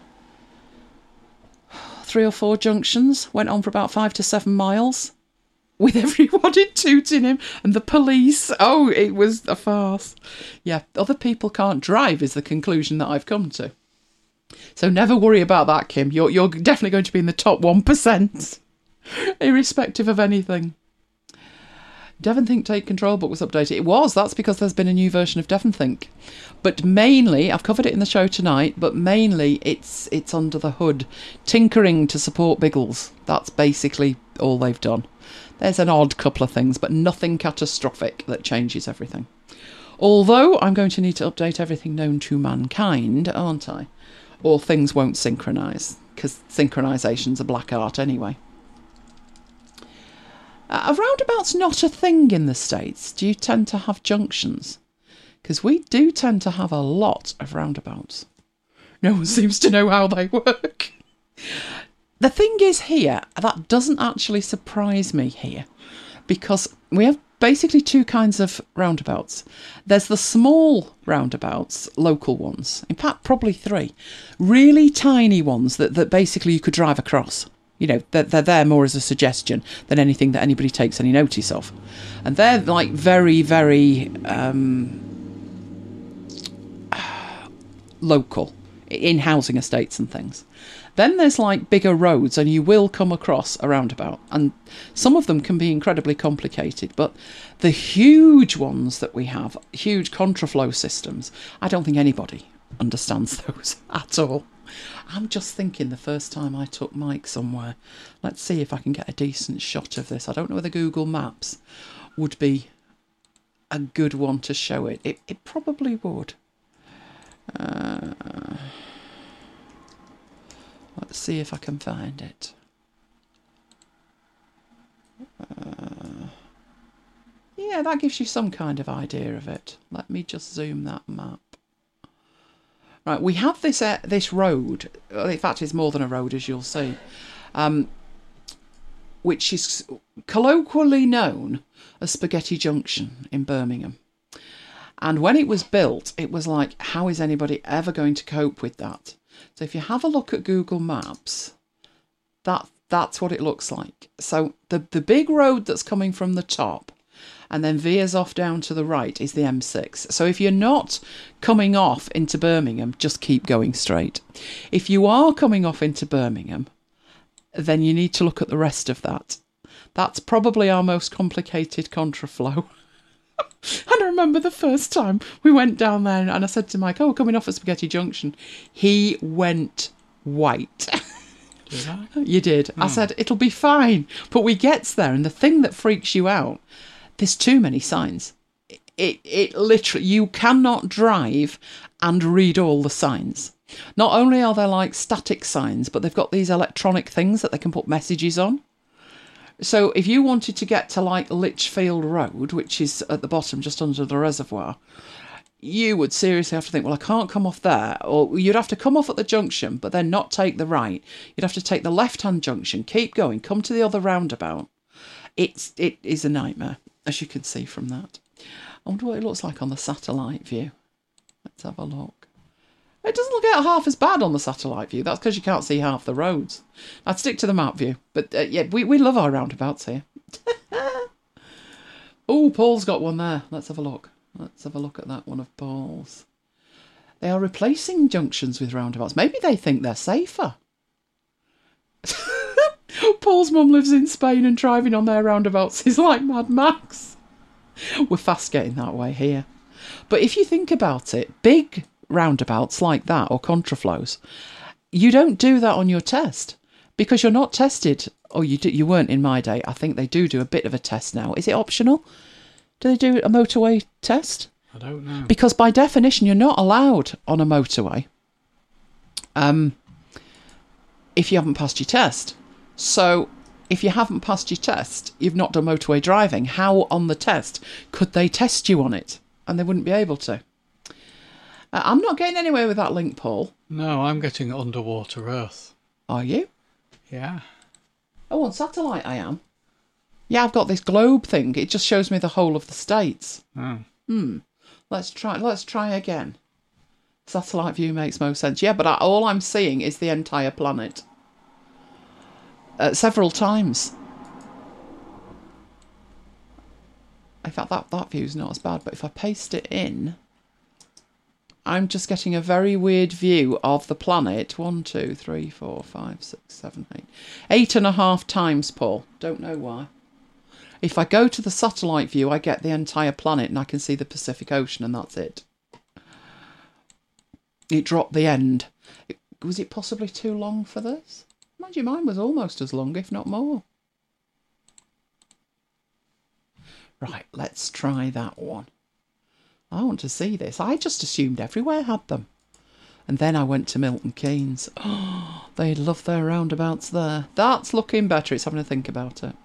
three or four junctions, went on for about five to seven miles, with everyone tooting him, and the police. Oh, it was a farce. Yeah, other people can't drive is the conclusion that I've come to. So never worry about that, Kim. You're, you're definitely going to be in the top one percent, irrespective of anything. DevonThink Take Control book was updated. It was. That's because there's been a new version of DevonThink. But mainly, I've covered it in the show tonight, but mainly it's it's under the hood. Tinkering to support Biggles. That's basically all they've done. There's an odd couple of things, but nothing catastrophic that changes everything. Although I'm going to need to update everything known to mankind, aren't I? Or things won't synchronise, because synchronisation's a black art anyway. Uh, a roundabout's not a thing in the States. Do you tend to have junctions? Because we do tend to have a lot of roundabouts. No one seems to know how they work. The thing is here, that doesn't actually surprise me here, because we have basically two kinds of roundabouts. There's the small roundabouts, local ones, in fact probably three, really tiny ones that, that basically you could drive across. You know, they're, they're there more as a suggestion than anything that anybody takes any notice of. And they're like very, very um, local in housing estates and things. Then there's like bigger roads, and you will come across a roundabout, and some of them can be incredibly complicated, but the huge ones that we have, huge contraflow systems, I don't think anybody understands those at all. I'm just thinking the first time I took Mike somewhere, let's see if I can get a decent shot of this. I don't know whether Google Maps would be a good one to show it. It, it probably would. Uh, let's see if I can find it. Uh, yeah, that gives you some kind of idea of it. Let me just zoom that map. Right, we have this uh, this road. In fact, it's more than a road, as you'll see, um, which is colloquially known as Spaghetti Junction in Birmingham. And when it was built, it was like, how is anybody ever going to cope with that? So if you have a look at Google Maps, that that's what it looks like. So the, the big road that's coming from the top and then veers off down to the right is the M six. So if you're not coming off into Birmingham, just keep going straight. If you are coming off into Birmingham, then you need to look at the rest of that. That's probably our most complicated contraflow. And I remember the first time we went down there and I said to Mike, oh, we're coming off at Spaghetti Junction. He went white. Did I? You did. Oh. I said, it'll be fine. But we gets there, and the thing that freaks you out, there's too many signs. It, it, it literally, you cannot drive and read all the signs. Not only are there like static signs, but they've got these electronic things that they can put messages on. So if you wanted to get to like Lichfield Road, which is at the bottom just under the reservoir, you would seriously have to think, well, I can't come off there. Or you'd have to come off at the junction, but then not take the right. You'd have to take the left-hand junction, keep going, come to the other roundabout. It's, it is a nightmare, as you can see from that. I wonder what it looks like on the satellite view. Let's have a look. It doesn't look out half as bad on the satellite view. That's because you can't see half the roads. I'd stick to the map view. But uh, yeah, we, we love our roundabouts here. Oh, Paul's got one there. Let's have a look. Let's have a look at that one of Paul's. They are replacing junctions with roundabouts. Maybe they think they're safer. Paul's mum lives in Spain and driving on their roundabouts is like Mad Max. We're fast getting that way here. But if you think about it, big roundabouts like that or contraflows, you don't do that on your test because you're not tested. Or you do, you weren't in my day. I think they do do a bit of a test now. Is it optional? Do they do a motorway test? I don't know. Because by definition, you're not allowed on a motorway um, if you haven't passed your test. So if you haven't passed your test, you've not done motorway driving. How on the test could they test you on it? And they wouldn't be able to. Uh, I'm not getting anywhere with that link, Paul. No, I'm getting underwater Earth. Are you? Yeah. Oh, on satellite I am. Yeah, I've got this globe thing. It just shows me the whole of the states. Oh. Hmm. Let's try. Let's try again. Satellite view makes most sense. Yeah, but I, all I'm seeing is the entire planet. Uh, several times. In fact, that, that view's not as bad, but if I paste it in, I'm just getting a very weird view of the planet. One, two, three, four, five, six, seven, eight. Eight and a half times, Paul. Don't know why. If I go to the satellite view, I get the entire planet and I can see the Pacific Ocean, and that's it. It dropped the end. It, was it possibly too long for this? Mind you, mine was almost as long, if not more. Right, let's try that one. I want to see this. I just assumed everywhere had them. And then I went to Milton Keynes. Oh, they love their roundabouts there. That's looking better. It's having to think about it.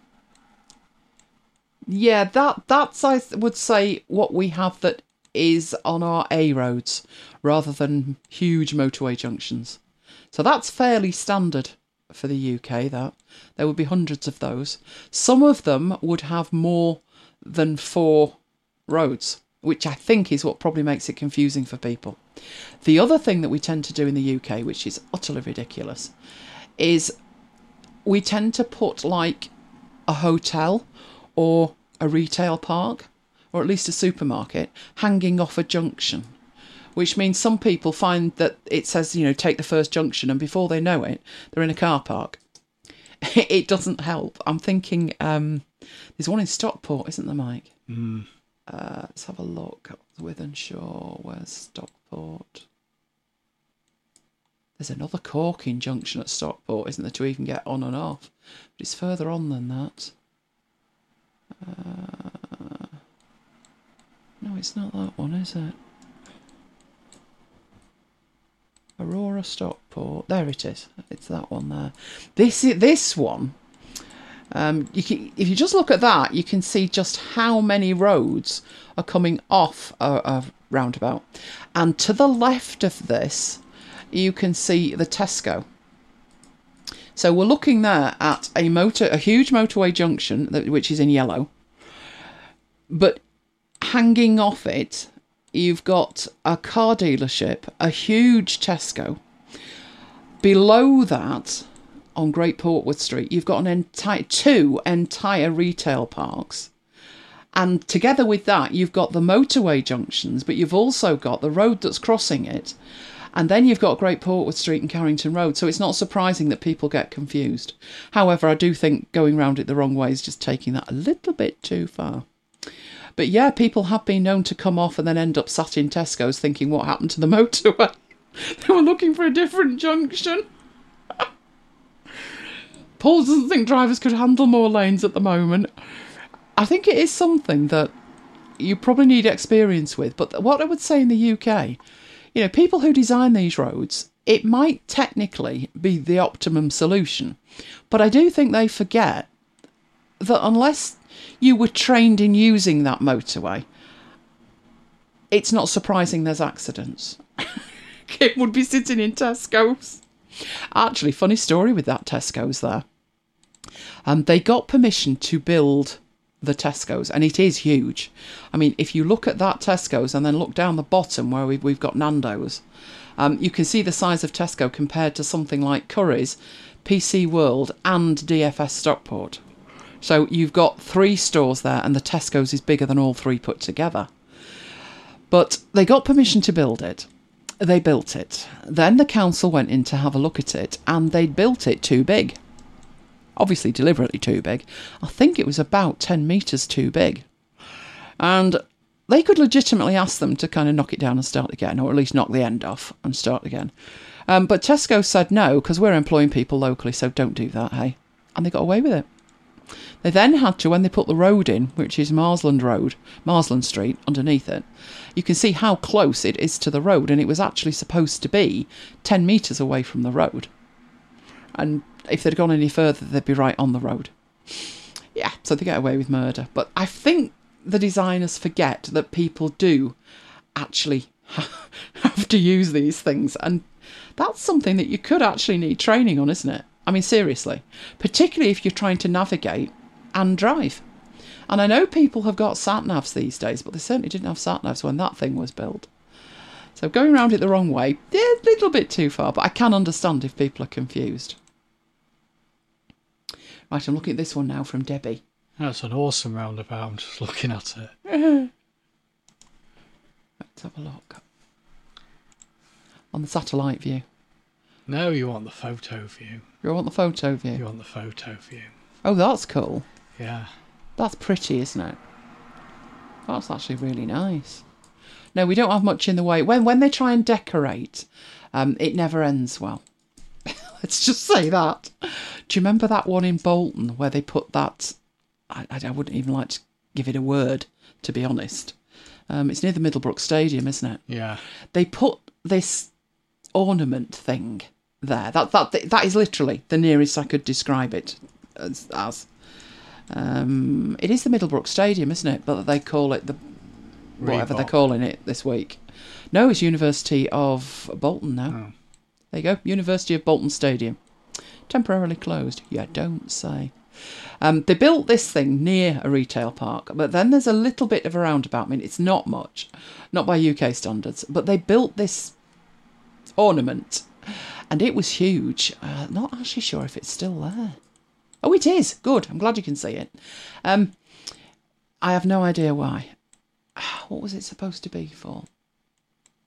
Yeah, that that's, I would say, what we have that is on our A roads, rather than huge motorway junctions. So that's fairly standard for the U K, that. There would be hundreds of those. Some of them would have more than four roads, which I think is what probably makes it confusing for people. The other thing that we tend to do in the U K, which is utterly ridiculous, is we tend to put like a hotel or a retail park, or at least a supermarket, hanging off a junction, which means some people find that it says, you know, take the first junction, and before they know it, they're in a car park. It doesn't help. I'm thinking um, there's one in Stockport, isn't there, Mike? Mm. Uh, let's have a look. Wythenshawe, where's Stockport? There's another Corking junction at Stockport, isn't there, to even get on and off? But it's further on than that. Uh, no, it's not that one, is it? Aurora Stockport. There it is. It's that one there. This this one. Um, you can, if you just look at that, you can see just how many roads are coming off a, a roundabout. And to the left of this, you can see the Tesco. So we're looking there at a motor, a huge motorway junction, which is in yellow. But hanging off it, you've got a car dealership, a huge Tesco. Below that, on Great Portwood Street, you've got an entire two entire retail parks. And together with that, you've got the motorway junctions, but you've also got the road that's crossing it. And then you've got Great Portwood Street and Carrington Road. So it's not surprising that people get confused. However, I do think going round it the wrong way is just taking that a little bit too far. But yeah, people have been known to come off and then end up sat in Tesco's thinking, what happened to the motorway? They were looking for a different junction. Paul doesn't think drivers could handle more lanes at the moment. I think it is something that you probably need experience with. But what I would say in the U K, you know, people who design these roads, it might technically be the optimum solution. But I do think they forget that unless you were trained in using that motorway, it's not surprising there's accidents. It would be sitting in Tesco's. Actually, funny story with that Tesco's there. Um, they got permission to build the Tesco's, and it is huge. I mean, if you look at that Tesco's and then look down the bottom where we've, we've got Nando's, um, you can see the size of Tesco compared to something like Curry's, P C World and D F S Stockport. So you've got three stores there, and the Tesco's is bigger than all three put together. But they got permission to build it. They built it. Then the council went in to have a look at it, and they'd built it too big. Obviously deliberately too big. I think it was about ten metres too big. And they could legitimately ask them to kind of knock it down and start again, or at least knock the end off and start again. Um, but Tesco said no, because we're employing people locally, so don't do that, hey. And they got away with it. They then had to, when they put the road in, which is Marsland Road, Marsland Street, underneath it, you can see how close it is to the road, and it was actually supposed to be ten metres away from the road. And if they'd gone any further, they'd be right on the road. Yeah, so they get away with murder. But I think the designers forget that people do actually have to use these things, and that's something that you could actually need training on, isn't it? I mean, seriously, particularly if you're trying to navigate and drive. And I know people have got sat-navs these days, but they certainly didn't have sat-navs when that thing was built. So going around it the wrong way, yeah, a little bit too far, but I can understand if people are confused. Right, I'm looking at this one now from Debbie. That's an awesome roundabout. I'm just looking at it. Let's have a look. On the satellite view. No, you want the photo view. You want the photo view? You want the photo view. Oh, that's cool. Yeah. That's pretty, isn't it? That's actually really nice. No, we don't have much in the way. When when they try and decorate, um, it never ends well. Let's just say that. Do you remember that one in Bolton where they put that... I, I wouldn't even like to give it a word, to be honest. Um, it's near the Middlebrook Stadium, isn't it? Yeah. They put this ornament thing there. That that that is literally the nearest I could describe it as. as. Um, it is the Middlebrook Stadium, isn't it? But they call it the whatever Reebok. they're calling it this week. No, it's University of Bolton now. Oh. There you go, University of Bolton Stadium. Temporarily closed. Yeah, don't say. Um, they built this thing near a retail park, but then there's a little bit of a roundabout. I mean, it's not much, not by U K standards, but they built this ornament, and it was huge. Uh, not actually sure if it's still there. Oh, it is. Good. I'm glad you can see it. Um, I have no idea why. What was it supposed to be for?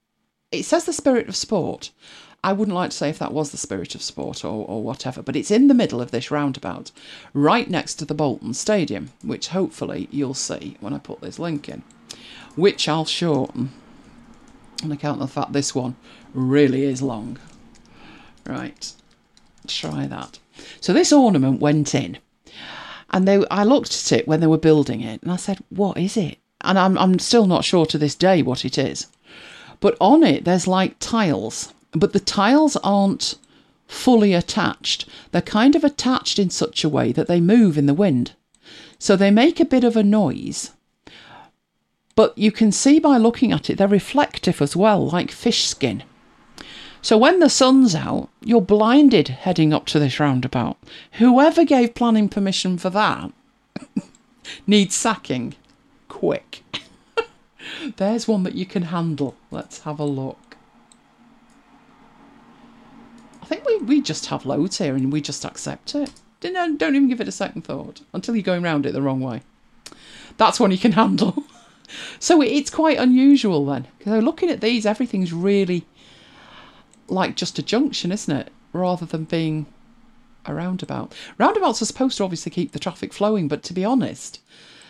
it says the Spirit of Sport. I wouldn't like to say if that was the Spirit of Sport or, or whatever, but it's in the middle of this roundabout, right next to the Bolton Stadium, which hopefully you'll see when I put this link in, which I'll shorten on account of the fact this one really is long. Right, try that. So this ornament went in, and they, I looked at it when they were building it, and I said, what is it? And I'm, I'm still not sure to this day what it is. But on it, there's like tiles. But the tiles aren't fully attached. They're kind of attached in such a way that they move in the wind. So they make a bit of a noise. But you can see by looking at it, they're reflective as well, like fish skin. So when the sun's out, you're blinded heading up to this roundabout. Whoever gave planning permission for that needs sacking. Quick. There's one that you can handle. Let's have a look. I think we, we just have loads here and we just accept it. Don't, don't even give it a second thought until you're going round it the wrong way. That's one you can handle. So it's quite unusual then. Because looking at these, everything's really like just a junction, isn't it? Rather than being a roundabout. Roundabouts are supposed to obviously keep the traffic flowing, but to be honest,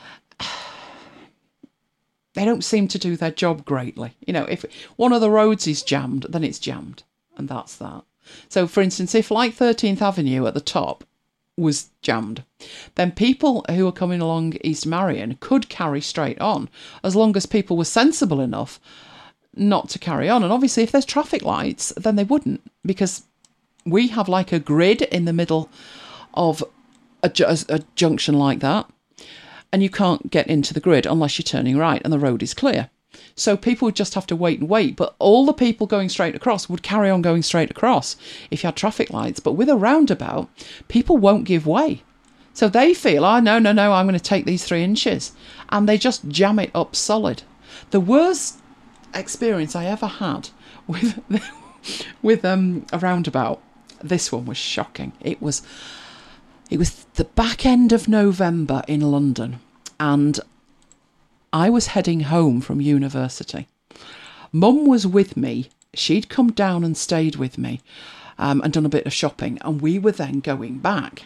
they don't seem to do their job greatly. You know, if one of the roads is jammed, then it's jammed. And that's that. So, for instance, if like thirteenth Avenue at the top was jammed, then people who are coming along East Marion could carry straight on, as long as people were sensible enough not to carry on. And obviously, if there's traffic lights, then they wouldn't, because we have like a grid in the middle of a, ju- a junction like that, and you can't get into the grid unless you're turning right and the road is clear. So people would just have to wait and wait, but all the people going straight across would carry on going straight across if you had traffic lights. But with a roundabout, people won't give way. So they feel, oh, no, no, no, I'm going to take these three inches. And they just jam it up solid. The worst experience I ever had with, with um, a roundabout, this one was shocking. It was, it was the back end of November in London, and I was heading home from university. Mum was with me. She'd come down and stayed with me um, and done a bit of shopping, and we were then going back.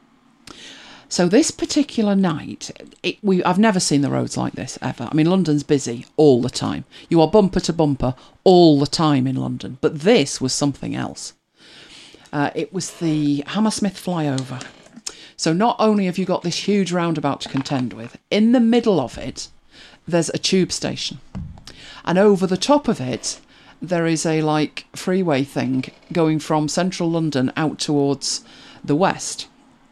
So this particular night, it, we I've never seen the roads like this ever. I mean, London's busy all the time. You are bumper to bumper all the time in London. But this was something else. Uh, it was the Hammersmith flyover. So not only have you got this huge roundabout to contend with, in the middle of it, there's a tube station. And over the top of it, there is a like freeway thing going from central London out towards the west.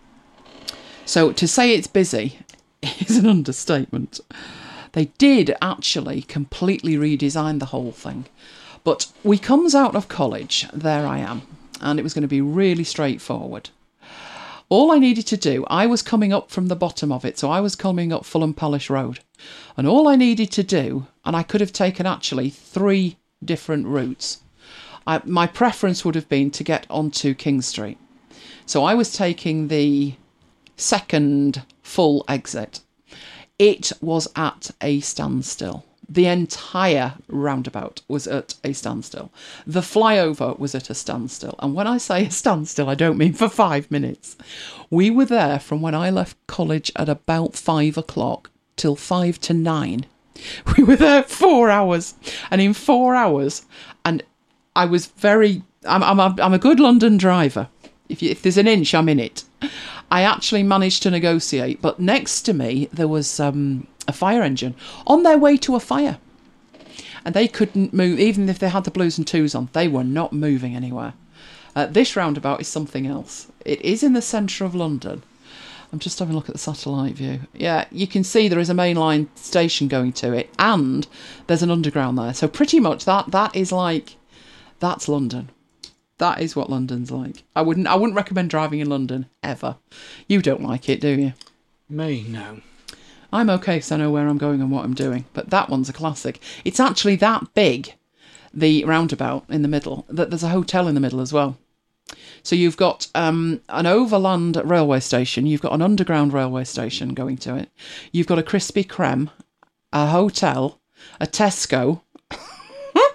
So to say it's busy is an understatement. They did actually completely redesign the whole thing. But we comes out of college, there I am, and it was going to be really straightforward. All I needed to do, I was coming up from the bottom of it, so I was coming up Fulham Palace Road. And all I needed to do, and I could have taken actually three different routes. I, my preference would have been to get onto King Street. So I was taking the second full exit. It was at a standstill. The entire roundabout was at a standstill. The flyover was at a standstill. And when I say a standstill, I don't mean for five minutes. We were there from when I left college at about five o'clock till five to nine. We were there four hours. And in four hours, and I was very... I'm, I'm, a, I'm a good London driver. If, you, if there's an inch, I'm in it. I actually managed to negotiate, but next to me there was um, a fire engine on their way to a fire. And they couldn't move, even if they had the blues and twos on, they were not moving anywhere. Uh, this roundabout is something else. It is in the centre of London. I'm just having a look at the satellite view. Yeah, you can see there is a mainline station going to it, and there's an underground there. So pretty much that that is like, that's London. That is what London's like. I wouldn't I wouldn't recommend driving in London, ever. You don't like it, do you? Me, no. I'm okay because I know where I'm going and what I'm doing. But that one's a classic. It's actually that big, the roundabout in the middle, that there's a hotel in the middle as well. So you've got um, an overland railway station. You've got an underground railway station going to it. You've got a Krispy Kreme, a hotel, a Tesco,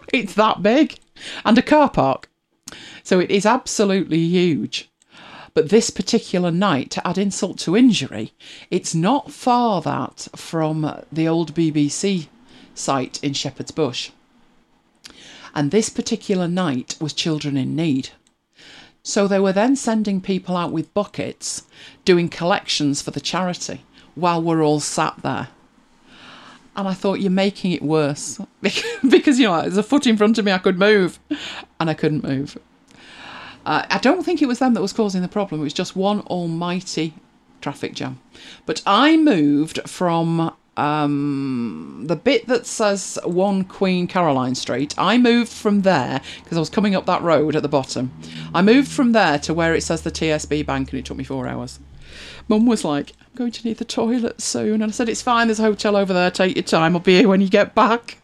It's that big. And a car park. So it is absolutely huge. But this particular night, to add insult to injury, it's not far that from the old B B C site in Shepherd's Bush. And this particular night was Children in Need. So they were then sending people out with buckets, doing collections for the charity, while we're all sat there. And I thought, you're making it worse. Because, you know, there's a foot in front of me, I could move. And I couldn't move. Uh, I don't think it was them that was causing the problem. It was just one almighty traffic jam. But I moved from um, the bit that says one Queen Caroline Street. I moved from there, because I was coming up that road at the bottom. I moved from there to where it says the T S B Bank, and it took me four hours. Mum was like, I'm going to need the toilet soon. And I said, it's fine, there's a hotel over there, take your time, I'll be here when you get back.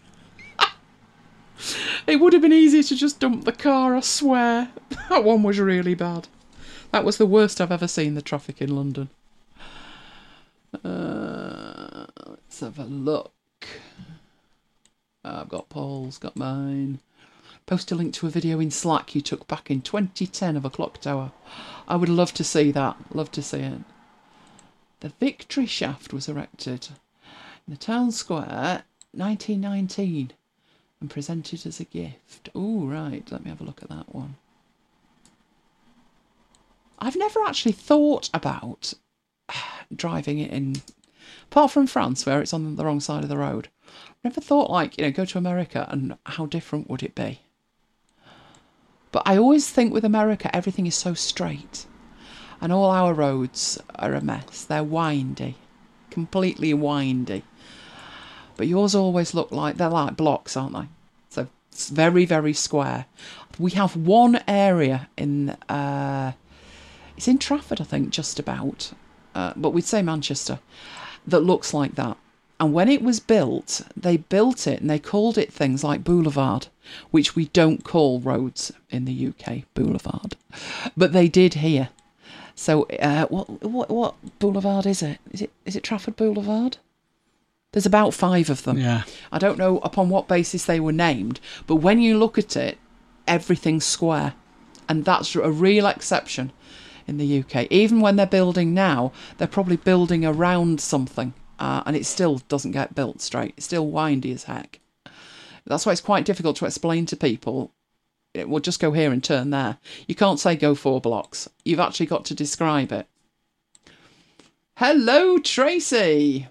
It would have been easier to just dump the car, I swear. That one was really bad. That was the worst I've ever seen the traffic in London. Uh, let's have a look. I've got Paul's, got mine. Post a link to a video in Slack you took back in twenty ten of a clock tower. I would love to see that. Love to see it. The Victory Shaft was erected in the town square nineteen nineteen and presented as a gift. Oh, right. Let me have a look at that one. I've never actually thought about driving it in, apart from France, where it's on the wrong side of the road. Never thought, like, you know, go to America and how different would it be? But I always think with America, everything is so straight. And all our roads are a mess. They're windy. Completely windy. But yours always look like, they're like blocks, aren't they? So it's very, very square. We have one area in, uh, it's in Trafford, I think, just about. Uh, but we'd say Manchester, that looks like that. And when it was built, they built it and they called it things like Boulevard, which we don't call roads in the U K, Boulevard. But they did here. So uh, what what what boulevard is it? Is it is it Trafford Boulevard? There's about five of them. Yeah. I don't know upon what basis they were named, but when you look at it, everything's square. And that's a real exception in the U K. Even when they're building now, they're probably building around something. Uh, and it still doesn't get built straight. It's still windy as heck. That's why it's quite difficult to explain to people, it will just go here and turn there. You can't say go four blocks. You've actually got to describe it. Hello, Tracy.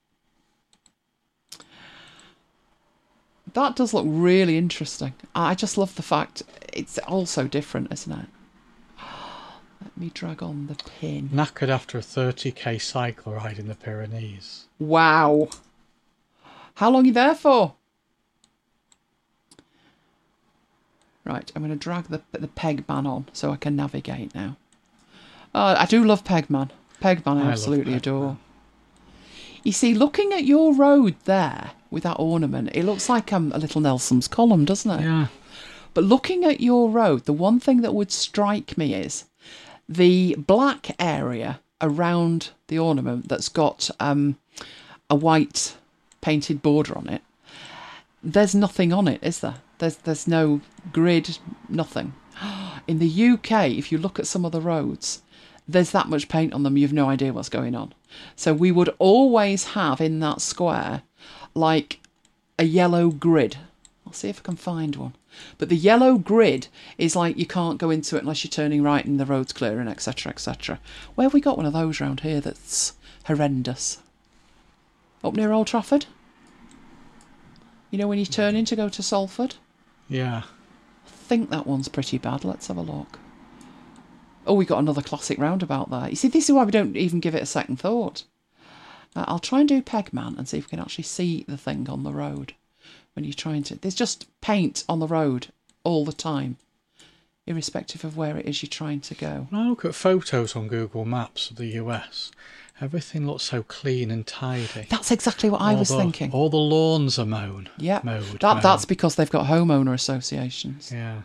That does look really interesting. I just love the fact it's also different, isn't it? Let me drag on the pin. Knackered after a thirty k cycle ride in the Pyrenees. Wow. How long are you there for? Right, I'm going to drag the the Pegman on so I can navigate now. Uh, I do love Pegman. Pegman I, I absolutely adore. You see, looking at your road there with that ornament, it looks like um, a little Nelson's column, doesn't it? Yeah. But looking at your road, the one thing that would strike me is the black area around the ornament that's got um, a white painted border on it. There's nothing on it, is there? There's there's no grid, nothing. In the U K, if you look at some of the roads, there's that much paint on them, you've no idea what's going on. So we would always have in that square, like a yellow grid. I'll see if I can find one. But the yellow grid is like you can't go into it unless you're turning right and the road's clear and et cetera, et cetera. Where have we got one of those round here that's horrendous? Up near Old Trafford? You know when you turn in to go to Salford? Yeah. I think that one's pretty bad. Let's have a look. Oh, we got another classic roundabout there. You see, this is why we don't even give it a second thought. Uh, I'll try and do Pegman and see if we can actually see the thing on the road. When you're trying to... There's just paint on the road all the time, irrespective of where it is you're trying to go. When I look at photos on Google Maps of the U S, everything looks so clean and tidy. That's exactly what all I was the, thinking. All the lawns are mown. Yeah, mowed, that, mown. That's because they've got homeowner associations. Yeah.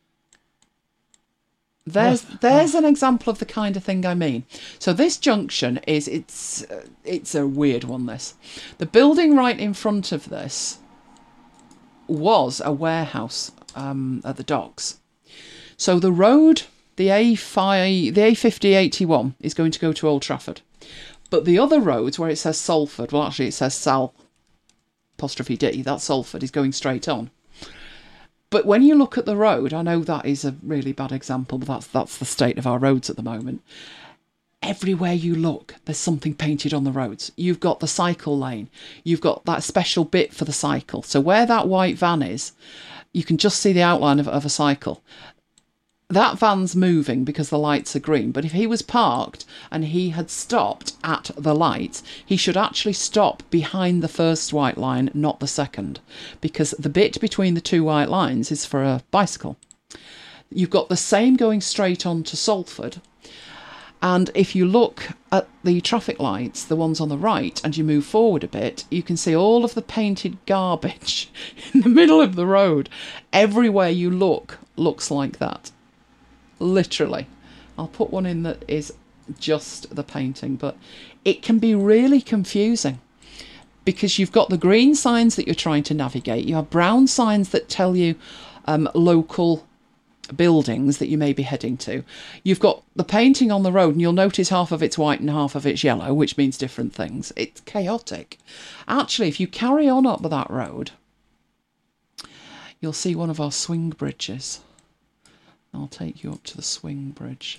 There's there's an example of the kind of thing I mean. So this junction is, it's uh, it's a weird one, this. The building right in front of this was a warehouse um, at the docks. So the road, the A five, the A fifty eighty-one is going to go to Old Trafford. But the other roads where it says Salford, well, actually it says Sal apostrophe D, that's Salford, is going straight on. But when you look at the road, I know that is a really bad example, but that's that's the state of our roads at the moment. Everywhere you look, there's something painted on the roads. You've got the cycle lane. You've got that special bit for the cycle. So where that white van is, you can just see the outline of, of a cycle. That van's moving because the lights are green. But if he was parked and he had stopped at the lights, he should actually stop behind the first white line, not the second. Because the bit between the two white lines is for a bicycle. You've got the same going straight on to Salford. And if you look at the traffic lights, the ones on the right, and you move forward a bit, you can see all of the painted garbage in the middle of the road. Everywhere you look looks like that. Literally. I'll put one in that is just the painting, but it can be really confusing because you've got the green signs that you're trying to navigate. You have brown signs that tell you um, local buildings that you may be heading to. You've got the painting on the road and you'll notice half of it's white and half of it's yellow, which means different things. It's chaotic. Actually, if you carry on up that road, you'll see one of our swing bridges. I'll take you up to the swing bridge.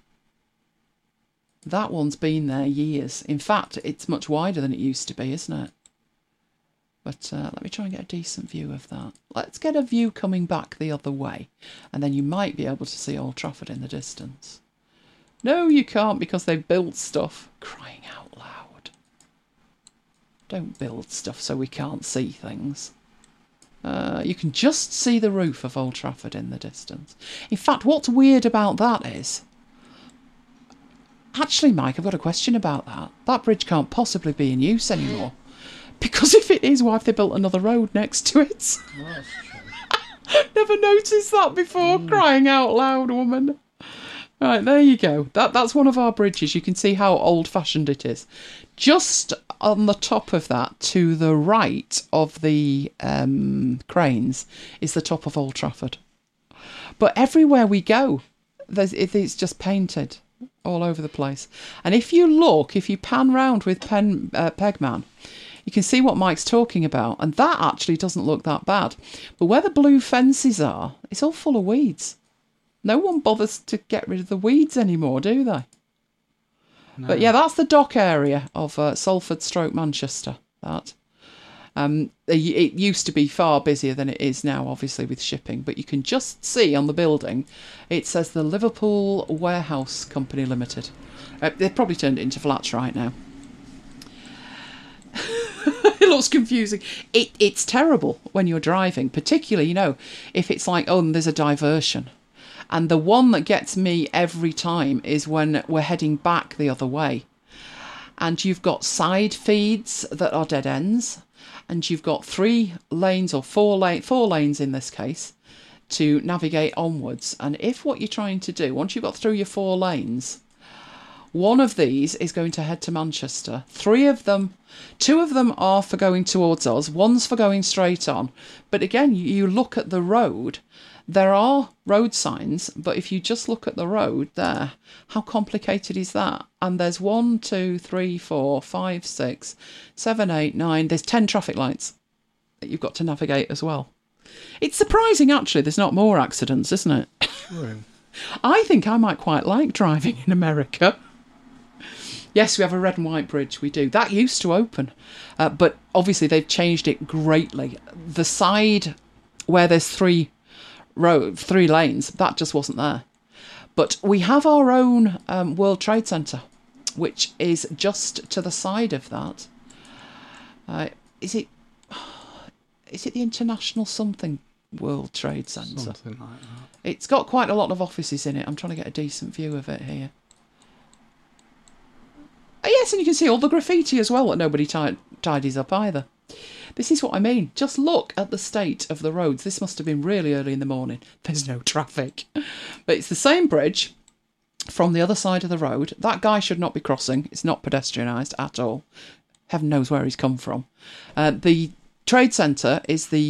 That one's been there years. In fact, it's much wider than it used to be, isn't it? But uh, let me try and get a decent view of that. Let's get a view coming back the other way. And then you might be able to see Old Trafford in the distance. No, you can't because they've built stuff. Crying out loud. Don't build stuff so we can't see things. Uh, you can just see the roof of Old Trafford in the distance. In fact, what's weird about that is... Actually, Mike, I've got a question about that. That bridge can't possibly be in use anymore. Because if it is, why have they built another road next to it? Well, never noticed that before. Mm. Crying out loud, woman. Right, there you go. That That's one of our bridges. You can see how old-fashioned it is. Just on the top of that, to the right of the um, cranes, is the top of Old Trafford. But everywhere we go, there's, it's just painted all over the place. And if you look, if you pan round with pen, uh, Pegman, you can see what Mike's talking about. And that actually doesn't look that bad. But where the blue fences are, it's all full of weeds. No one bothers to get rid of the weeds anymore, do they? No. But yeah, that's the dock area of uh, Salford stroke Manchester. That um, it used to be far busier than it is now, obviously, with shipping. But you can just see on the building, it says the Liverpool Warehouse Company Limited. Uh, they've probably turned it into flats right now. It looks confusing. It, it's terrible when you're driving, particularly, you know, if it's like, oh, there's a diversion. And the one that gets me every time is when we're heading back the other way. And you've got side feeds that are dead ends. And you've got three lanes or four, lane, four lanes in this case to navigate onwards. And if what you're trying to do, once you've got through your four lanes, one of these is going to head to Manchester. Three of them, two of them are for going towards us. One's for going straight on. But again, you look at the road. There are road signs, but if you just look at the road there, how complicated is that? And there's one, two, three, four, five, six, seven, eight, nine. There's ten traffic lights that you've got to navigate as well. It's surprising, actually, there's not more accidents, isn't it? True. I think I might quite like driving in America. Yes, we have a red and white bridge, we do. That used to open, uh, but obviously they've changed it greatly. The side where there's three road, three lanes, that just wasn't there. But we have our own um, World Trade Center, which is just to the side of that. Uh, is it? Is it the International something World Trade Center? Something like that. It's got quite a lot of offices in it. I'm trying to get a decent view of it here. Oh, yes, and you can see all the graffiti as well that nobody t- tidies up either. This is what I mean. Just look at the state of the roads. This must have been really early in the morning. There's no traffic. But it's the same bridge from the other side of the road. That guy should not be crossing. It's not pedestrianised at all. Heaven knows where he's come from. Uh, the trade centre is the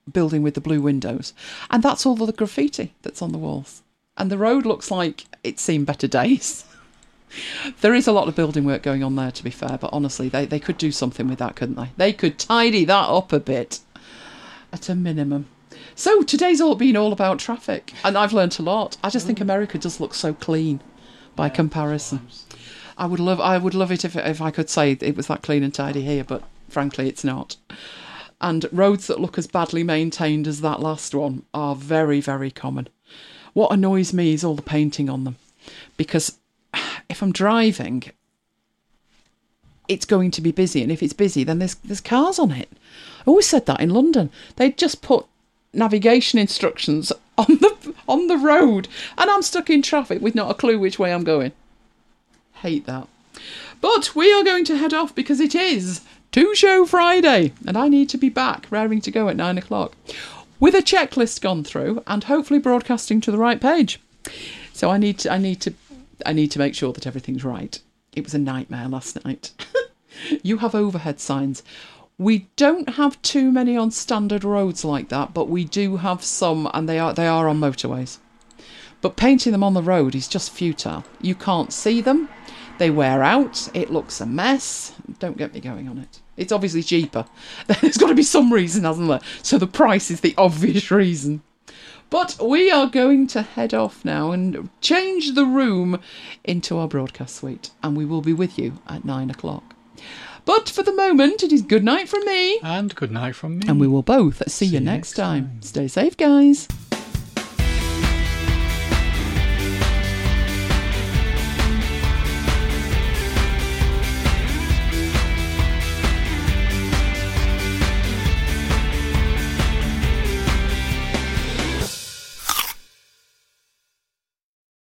building with the blue windows. And that's all the graffiti that's on the walls. And the road looks like it's seen better days. There is a lot of building work going on there, to be fair, but honestly, they, they could do something with that, couldn't they? They could tidy that up a bit, at a minimum. So today's all been all about traffic, and I've learnt a lot. I just think America does look so clean by comparison. I would love I would love it if if I could say it was that clean and tidy here, but frankly, it's not. And roads that look as badly maintained as that last one are very, very common. What annoys me is all the painting on them, because if I'm driving, it's going to be busy, and if it's busy, then there's there's cars on it. I always said that in London. They'd just put navigation instructions on the on the road, and I'm stuck in traffic with not a clue which way I'm going. Hate that. But we are going to head off because it is Two Show Friday, and I need to be back, raring to go at nine o'clock, with a checklist gone through and hopefully broadcasting to the right page. So I need to, I need to, I need to make sure that everything's right. It was a nightmare last night. You have overhead signs. We don't have too many on standard roads like that, but we do have some, and they are they are on motorways. But painting them on the road is just futile. You can't see them. They wear out. It looks a mess. Don't get me going on it. It's obviously cheaper. There's got to be some reason, hasn't there? So the price is the obvious reason. But we are going to head off now and change the room into our broadcast suite. And we will be with you at nine o'clock. But for the moment, it is good night from me. And good night from me. And we will both see, see you next, next time. time. Stay safe, guys.